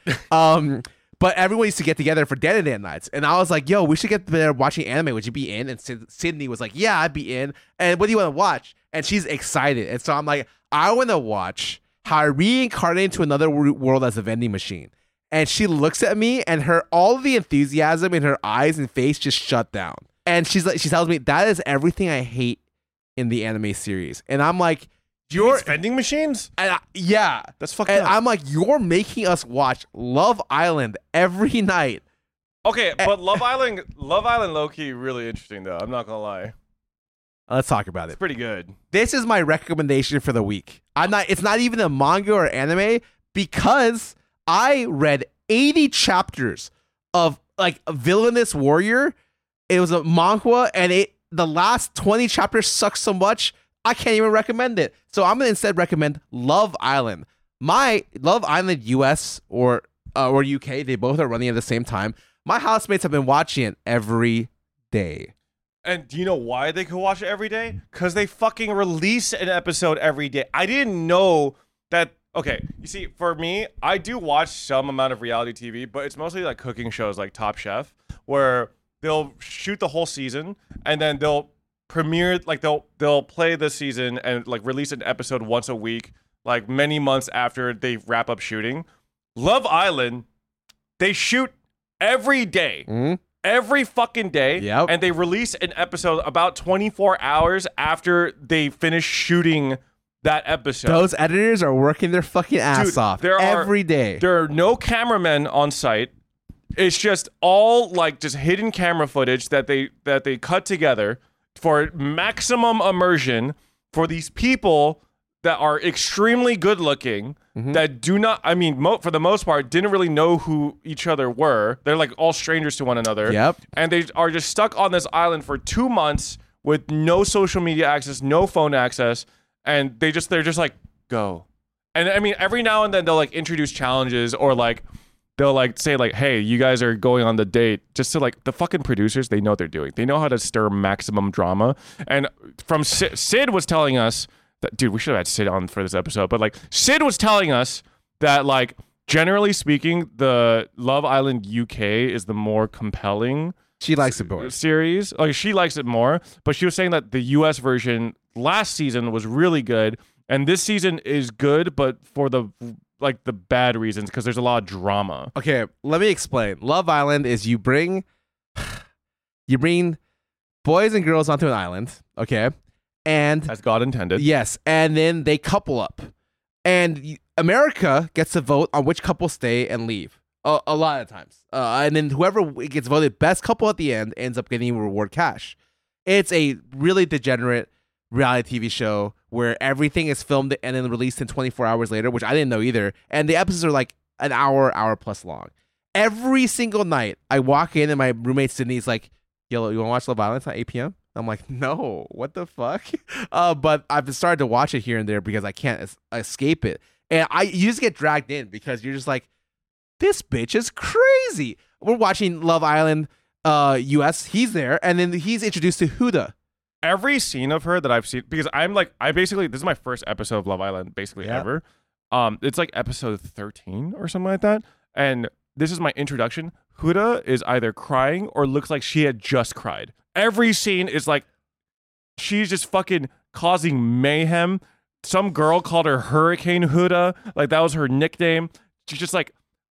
S1: But everyone used to get together for Dan nights, and I was like, "Yo, we should get there watching anime. Would you be in?" And Sydney was like, "Yeah, I'd be in." And what do you want to watch? And she's excited, and so I'm like, "I want to watch how I reincarnate into another world as a vending machine." And she looks at me, and all the enthusiasm in her eyes and face just shut down. And she tells me that is everything I hate in the anime series. And I'm like,
S2: "You're vending machines?"
S1: And yeah,
S2: that's fucked
S1: and
S2: up.
S1: I'm like, you're making us watch Love Island every night.
S2: Okay, but Love Island low-key really interesting though. I'm not gonna lie.
S1: Let's talk about it.
S2: It's pretty good.
S1: This is my recommendation for the week. It's not even a manga or anime because I read 80 chapters of like a Villainous Warrior. It was a manga, and the last 20 chapters suck so much I can't even recommend it. So I'm gonna instead recommend Love Island. My Love Island US or UK, they both are running at the same time. My housemates have been watching it every day.
S2: And do you know why they could watch it every day? Because they fucking release an episode every day. I didn't know that. Okay, you see, for me, I do watch some amount of reality TV, but it's mostly like cooking shows like Top Chef, where they'll shoot the whole season and then they'll premiere, like they'll play the season and like release an episode once a week, like many months after they wrap up shooting. Love Island, they shoot every day.
S1: Mm-hmm.
S2: Every fucking day.
S1: Yep.
S2: And they release an episode about 24 hours after they finish shooting that episode.
S1: Those editors are working their fucking ass off every day.
S2: There are no cameramen on site. It's just all like just hidden camera footage that they cut together for maximum immersion for these people that are extremely good looking, that do not, I mean, for the most part, didn't really know who each other were. They're like all strangers to one another.
S1: Yep.
S2: And they are just stuck on this island for 2 months with no social media access, no phone access. And they're just like, go. And I mean, every now and then they'll like introduce challenges or like, they'll like say like, hey, you guys are going on the date, just to like, the fucking producers, they know what they're doing. They know how to stir maximum drama. And from Sid was telling us that, dude, we should have had Sid on for this episode, but like Sid was telling us that like, generally speaking, the Love Island UK is the more compelling.
S1: She likes it more.
S2: Series. Like she likes it more, but she was saying that the US version last season was really good, and this season is good, but for the bad reasons, because there's a lot of drama.
S1: Okay, let me explain. Love Island is you bring boys and girls onto an island, okay? And
S2: as God intended.
S1: Yes, and then they couple up. And America gets to vote on which couple stay and leave. A lot of times. And then whoever gets voted best couple at the end ends up getting reward cash. It's a really degenerate reality TV show where everything is filmed and then released in 24 hours later, which I didn't know either. And the episodes are like an hour plus long. Every single night, I walk in and my roommate Sydney's like, yo, you want to watch Love Island at 8 p.m.? I'm like, no, what the fuck? But I've started to watch it here and there because I can't escape it. And you just get dragged in because you're just like, this bitch is crazy. We're watching Love Island US. He's there. And then he's introduced to Huda.
S2: Every scene of her that I've seen, because this is my first episode of Love Island basically ever. It's like episode 13 or something like that. And this is my introduction. Huda is either crying or looks like she had just cried. Every scene is like, she's just fucking causing mayhem. Some girl called her Hurricane Huda. Like that was her nickname. She's just like,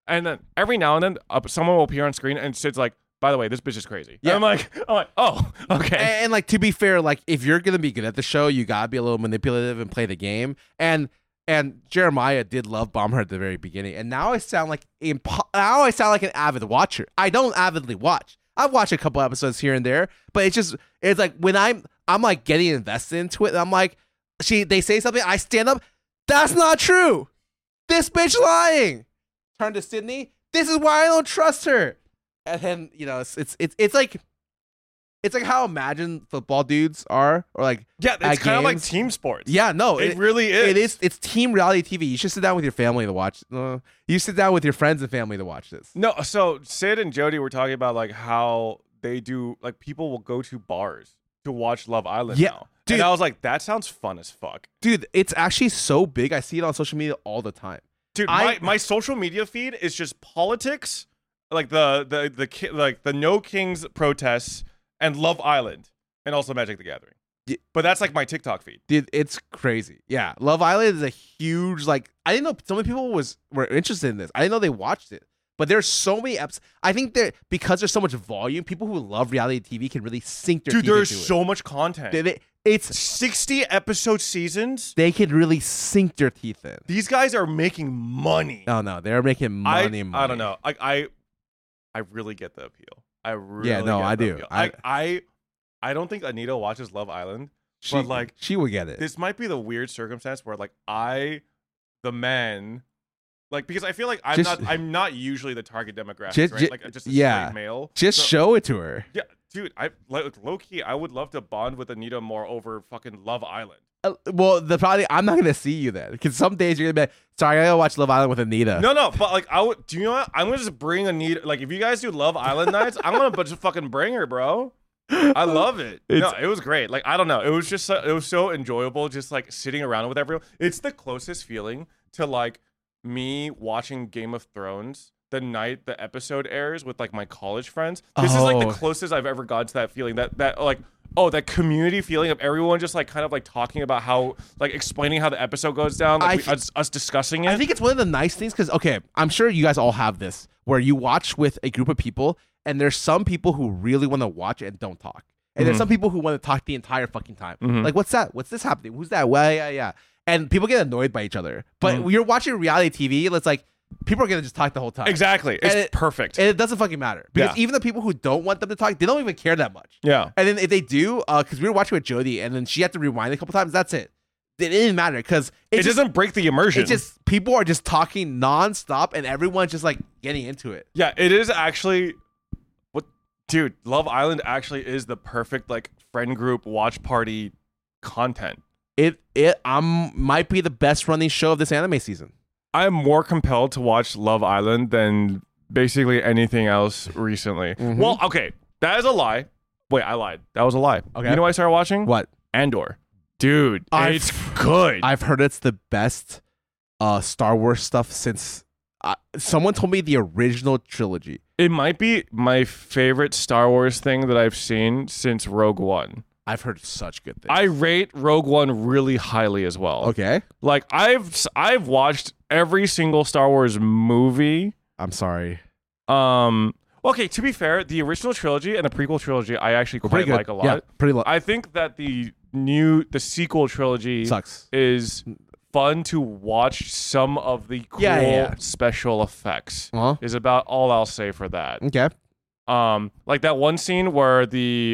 S2: And then every now and then, someone will appear on screen, and Sid's like, "By the way, this bitch is crazy."
S1: Yeah.
S2: And I'm like, oh, okay.
S1: And like, to be fair, like, if you're gonna be good at the show, you gotta be a little manipulative and play the game. And Jeremiah did love bomb her at the very beginning, and now I sound like an avid watcher. I don't avidly watch. I've watched a couple episodes here and there, but it's like when I'm like getting invested into it, and I'm like, they say something, I stand up. That's not true. This bitch lying. Turn to Sydney. This is why I don't trust her. And then, you know, it's like how Imagine football dudes are, or like,
S2: yeah, it's kind of like team sports.
S1: Yeah, no,
S2: it really is.
S1: It's team reality TV. You should sit down with your family to watch. You sit down with your friends and family to watch this.
S2: No, so Sid and Jody were talking about like how they do, like, people will go to bars to watch Love Island now.
S1: Dude,
S2: and I was like, that sounds fun as fuck.
S1: Dude, it's actually so big. I see it on social media all the time.
S2: Dude, my social media feed is just politics, like the No Kings protests, and Love Island, and also Magic the Gathering.
S1: Yeah.
S2: But that's like my TikTok feed.
S1: Dude, it's crazy. Yeah, Love Island is a huge, like, I didn't know so many people were interested in this. I didn't know they watched it. But there's so many episodes. I think that because there's so much volume, people who love reality TV can really sink their teeth into it.
S2: Dude, there's so much content.
S1: It's
S2: 60 episode seasons.
S1: They can really sink their teeth in.
S2: These guys are making money.
S1: No, they're making money.
S2: I don't know. I really get the appeal. I do. I don't think Anita watches Love Island, but like
S1: she would get it.
S2: This might be the weird circumstance where like the man, like, because I feel like I'm not usually the target demographic, right? Like just a straight male.
S1: Just show it to her.
S2: Yeah, dude. I like low key. I would love to bond with Anita more over fucking Love Island.
S1: Well, I'm not gonna see you then, because some days you're gonna be like, sorry, I gotta watch Love Island with Anita.
S2: No, but like do you know what? I'm gonna just bring Anita. Like, if you guys do Love Island nights, I'm gonna just fucking bring her, bro. I love it. No, it was great. Like, I don't know. It was just it was so enjoyable, just like sitting around with everyone. It's the closest feeling to like me watching Game of Thrones the night the episode airs with like my college friends. This is like the closest I've ever got to that feeling. That like, that community feeling of everyone just like kind of like talking about how, like, explaining how the episode goes down, like us discussing it.
S1: I think it's one of the nice things, because okay, I'm sure you guys all have this where you watch with a group of people, and there's some people who really want to watch it and don't talk, and there's some people who want to talk the entire fucking time. Like, what's that? What's this happening? Who's that? Well, yeah. And people get annoyed by each other. But when you're watching reality TV, it's like people are gonna just talk the whole time.
S2: Exactly. It's perfect.
S1: And it doesn't fucking matter, because even the people who don't want them to talk, they don't even care that much.
S2: Yeah.
S1: And then if they do, because we were watching with Jody, and then she had to rewind a couple times. That's it. It didn't matter, because it
S2: doesn't break the immersion.
S1: It's just people are just talking nonstop, and everyone's just like getting into it.
S2: Yeah, it is actually. Dude, Love Island actually is the perfect like friend group watch party content.
S1: It might be the best running show of this anime season.
S2: I'm more compelled to watch Love Island than basically anything else recently. Well, okay, that is a lie. Wait, I lied. That was a lie. Okay. You know what I started watching?
S1: What?
S2: Andor. Dude, it's good.
S1: I've heard it's the best Star Wars stuff since someone told me the original trilogy.
S2: It might be my favorite Star Wars thing that I've seen since Rogue One.
S1: I've heard such good things.
S2: I rate Rogue One really highly as well.
S1: Okay.
S2: Like, I've watched every single Star Wars movie.
S1: I'm sorry.
S2: Okay, to be fair, the original trilogy and the prequel trilogy I actually quite like a lot.
S1: Yeah, pretty
S2: I think that the sequel trilogy
S1: sucks.
S2: Is fun to watch. Some of the cool special effects is about all I'll say for that.
S1: Okay.
S2: Like that one scene where the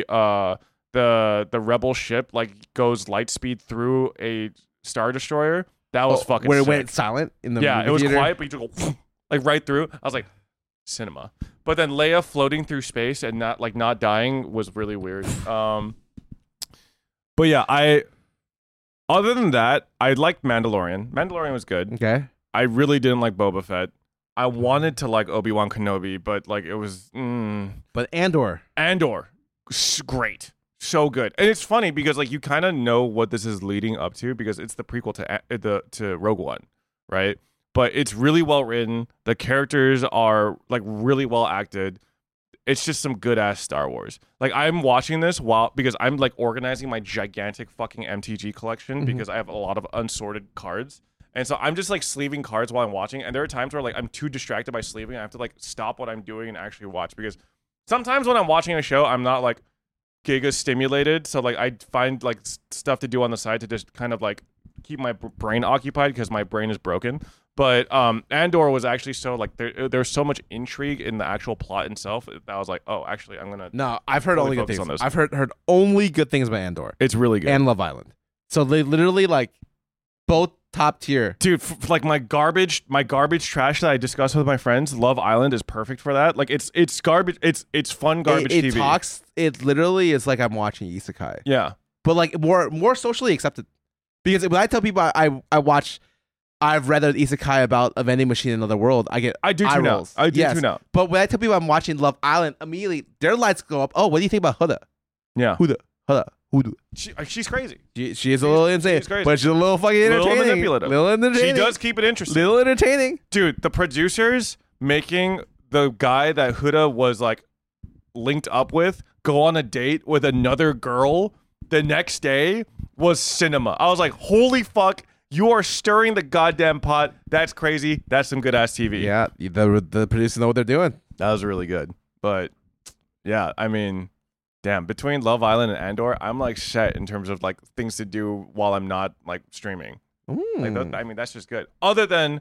S2: rebel ship like goes light speed through a Star Destroyer. That was fucking
S1: where
S2: sick.
S1: It went silent in the
S2: it was
S1: theater.
S2: quiet, but you just go like right through. I was like, cinema. But then Leia floating through space and not dying was really weird. But yeah, other than that, I liked Mandalorian. Mandalorian was good.
S1: Okay.
S2: I really didn't like Boba Fett. I wanted to like Obi-Wan Kenobi, but like it was.
S1: But Andor,
S2: great, so good, and it's funny because like you kind of know what this is leading up to because it's the prequel to Rogue One, right? But it's really well written. The characters are like really well acted. It's just some good ass Star Wars. Like I'm watching this because I'm like organizing my gigantic fucking MTG collection because I have a lot of unsorted cards. And so I'm just like sleeving cards while I'm watching. And there are times where like I'm too distracted by sleeving. I have to like stop what I'm doing and actually watch, because sometimes when I'm watching a show, I'm not like giga stimulated. So like I find like stuff to do on the side to just kind of like keep my brain occupied, because my brain is broken. But Andor was actually so like there's so much intrigue in the actual plot itself that I was like, oh, actually, I'm gonna.
S1: No, I've heard only good
S2: focus
S1: things.
S2: on this.
S1: I've heard only good things about Andor
S2: It's really good.
S1: and Love Island. So they literally like both top tier.
S2: Dude, like my garbage trash that I discuss with my friends, Love Island is perfect for that. Like it's garbage. It's fun garbage
S1: It
S2: TV.
S1: talks. It literally is like I'm watching isekai,
S2: Yeah.
S1: but like more socially accepted. Because when I tell people I've read an isekai about a vending machine in another world, I get
S2: I do
S1: eye
S2: tune out.
S1: rolls.
S2: I do
S1: Yes.
S2: tune out.
S1: But when I tell people I'm watching Love Island, immediately their lights go up. Oh, what do you think about Huda?
S2: Yeah.
S1: Huda.
S2: She's crazy.
S1: She is a little insane,
S2: she's crazy.
S1: but she's a little fucking
S2: Little
S1: entertaining.
S2: manipulative.
S1: Little entertaining.
S2: She does keep it interesting.
S1: Little entertaining.
S2: Dude, the producers making the guy that Huda was like linked up with go on a date with another girl the next day was cinema. I was like, holy fuck, you are stirring the goddamn pot. That's crazy. That's some good ass TV.
S1: Yeah, the producers know what they're doing.
S2: That was really good. But yeah, I mean, damn, between Love Island and Andor, I'm like set in terms of like things to do while I'm not like streaming. Like, I mean, that's just good. Other than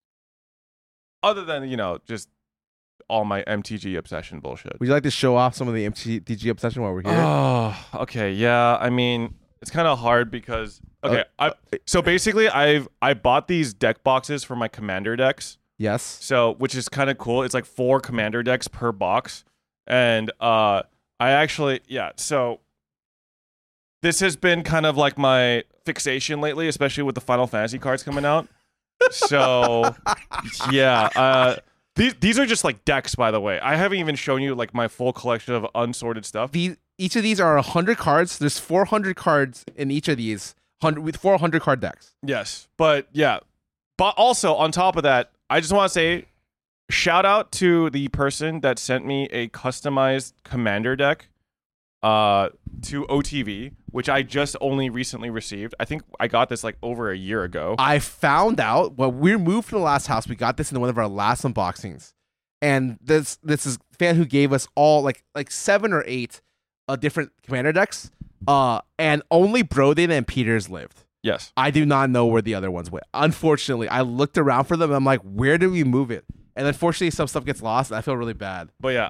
S2: you know, just all my MTG obsession bullshit.
S1: Would you like to show off some of the MTG obsession while we're here?
S2: Oh, okay. Yeah, I mean, it's kind of hard because so basically I bought these deck boxes for my commander decks.
S1: Yes.
S2: So, which is kind of cool. It's like 4 commander decks per box. And I actually, so this has been kind of like my fixation lately, especially with the Final Fantasy cards coming out. So, yeah, these are just like decks, by the way. I haven't even shown you like my full collection of unsorted stuff.
S1: Each of these are 100 cards. There's 400 cards in each of these, with 400 card decks.
S2: Yes, but yeah. But also, on top of that, I just want to say, shout out to the person that sent me a customized commander deck to OTV, which I just only recently received. I think I got this like over a year ago.
S1: I found out when we moved from the last house, we got this in one of our last unboxings. And this is a fan who gave us all like 7 or 8 different commander decks. And only Broden and Peters lived.
S2: Yes.
S1: I do not know where the other ones went. Unfortunately, I looked around for them and I'm like, where do we move it? And unfortunately, some stuff gets lost and I feel really bad.
S2: But yeah,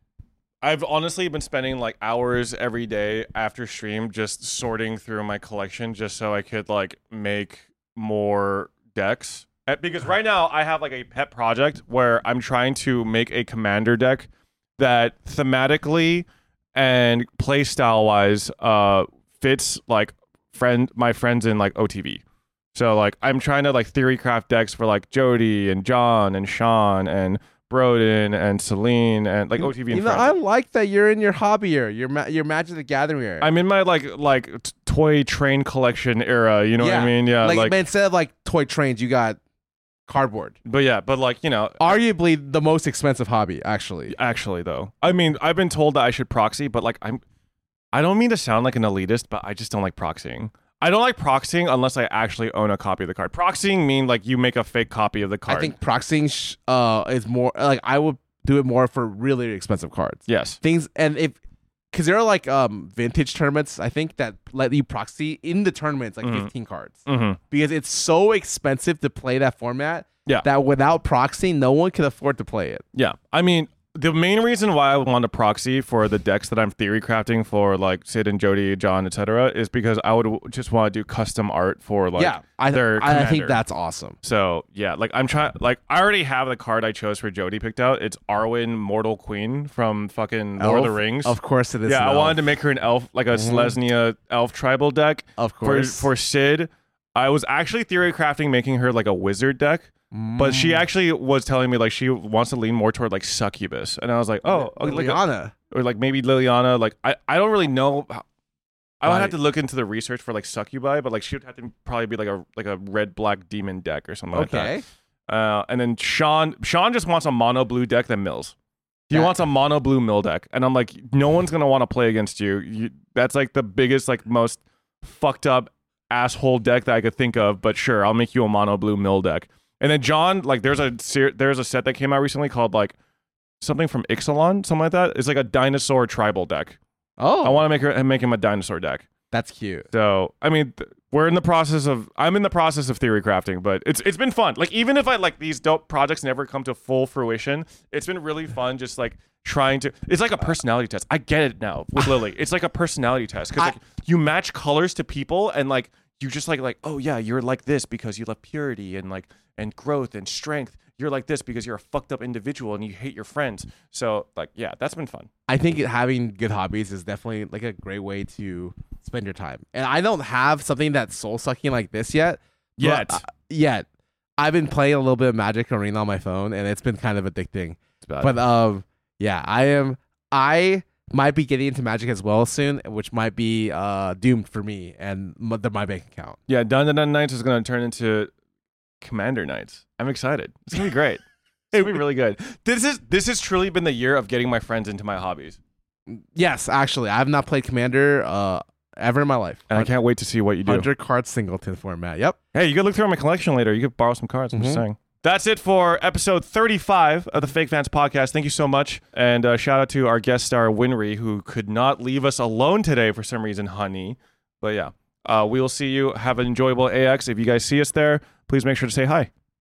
S2: I've honestly been spending like hours every day after stream just sorting through my collection just so I could like make more decks. Because right now I have like a pet project where I'm trying to make a commander deck that thematically and play style wise fits like my friends in like OTV. So like I'm trying to like theory craft decks for like Jody and John and Sean and Broden and Celine and like OTV and
S1: you know,
S2: friends.
S1: I like that you're in your hobby era, your Magic the Gathering era.
S2: I'm in my like toy train collection era. You know what I mean? Yeah.
S1: Like instead of like toy trains, you got cardboard.
S2: But like, you know,
S1: arguably the most expensive hobby, actually.
S2: Actually, though, I mean, I've been told that I should proxy, but like I don't mean to sound like an elitist, but I just don't like proxying. I don't like proxying unless I actually own a copy of the card. Proxying mean like you make a fake copy of the card.
S1: I think proxying is more like I would do it more for really expensive cards.
S2: Yes.
S1: Things and because there are like vintage tournaments I think that let you proxy in the tournaments like 15 cards because it's so expensive to play that format.
S2: Yeah.
S1: That without proxy, no one can afford to play it.
S2: Yeah. I mean, the main reason why I want to proxy for the decks that I'm theory crafting for like Sid and Jody, John, etc., is because I would just want to do custom art for like their commander.
S1: I think that's awesome.
S2: So yeah, like I'm trying. Like I already have the card I chose for Jody picked out. It's Arwen, Mortal Queen from fucking Lord of the Rings.
S1: Of course it is.
S2: Yeah, I wanted to make her an elf, like a Selesnya elf tribal deck.
S1: Of course.
S2: For Sid, I was actually theory crafting making her like a wizard deck. But she actually was telling me like she wants to lean more toward like succubus, and I was like, oh,
S1: Liliana,
S2: or like maybe Liliana. Like I don't really know. I would have to look into the research for like succubi, but like she would have to probably be like a red black demon deck or something like that. And then Sean just wants a mono blue deck that mills. He wants a mono blue mill deck, and I'm like, no one's gonna want to play against you. That's like the biggest, like most fucked up asshole deck that I could think of, but sure, I'll make you a mono blue mill deck. And then John, like there's a set that came out recently called like something from Ixalan, something like that. It's like a dinosaur tribal deck.
S1: Oh,
S2: I want to make him a dinosaur deck.
S1: that's cute.
S2: So I mean, I'm in the process of theory crafting, but it's been fun. Like even if I like these dope projects never come to full fruition, it's been really fun. Just like trying to, it's like a personality test. I get it now with Lily. It's like a personality test because like you match colors to people and like you just like oh yeah, you're like this because you love purity and like and growth and strength. You're like this because you're a fucked up individual and you hate your friends. So like yeah, that's been fun.
S1: I think having good hobbies is definitely like a great way to spend your time. And I don't have something that's soul sucking like this yet. Yet. I've been playing a little bit of Magic Arena on my phone and it's been kind of addicting. But yeah, I might be getting into Magic as well soon, which might be doomed for me and my bank account.
S2: Yeah, Dun Nights is going to turn into Commander Nights. I'm excited. It's going to be great. It's going to be really good. This has truly been the year of getting my friends into my hobbies.
S1: Yes, actually. I have not played Commander ever in my life.
S2: And I can't wait to see what you do.
S1: 100 card singleton format. Yep.
S2: Hey, you could look through my collection later. You could borrow some cards. I'm just saying. That's it for episode 35 of the Fake Fans Podcast. Thank you so much. And shout out to our guest star, Winry, who could not leave us alone today for some reason, honey. But yeah, we will see you. Have an enjoyable AX. If you guys see us there, please make sure to say hi.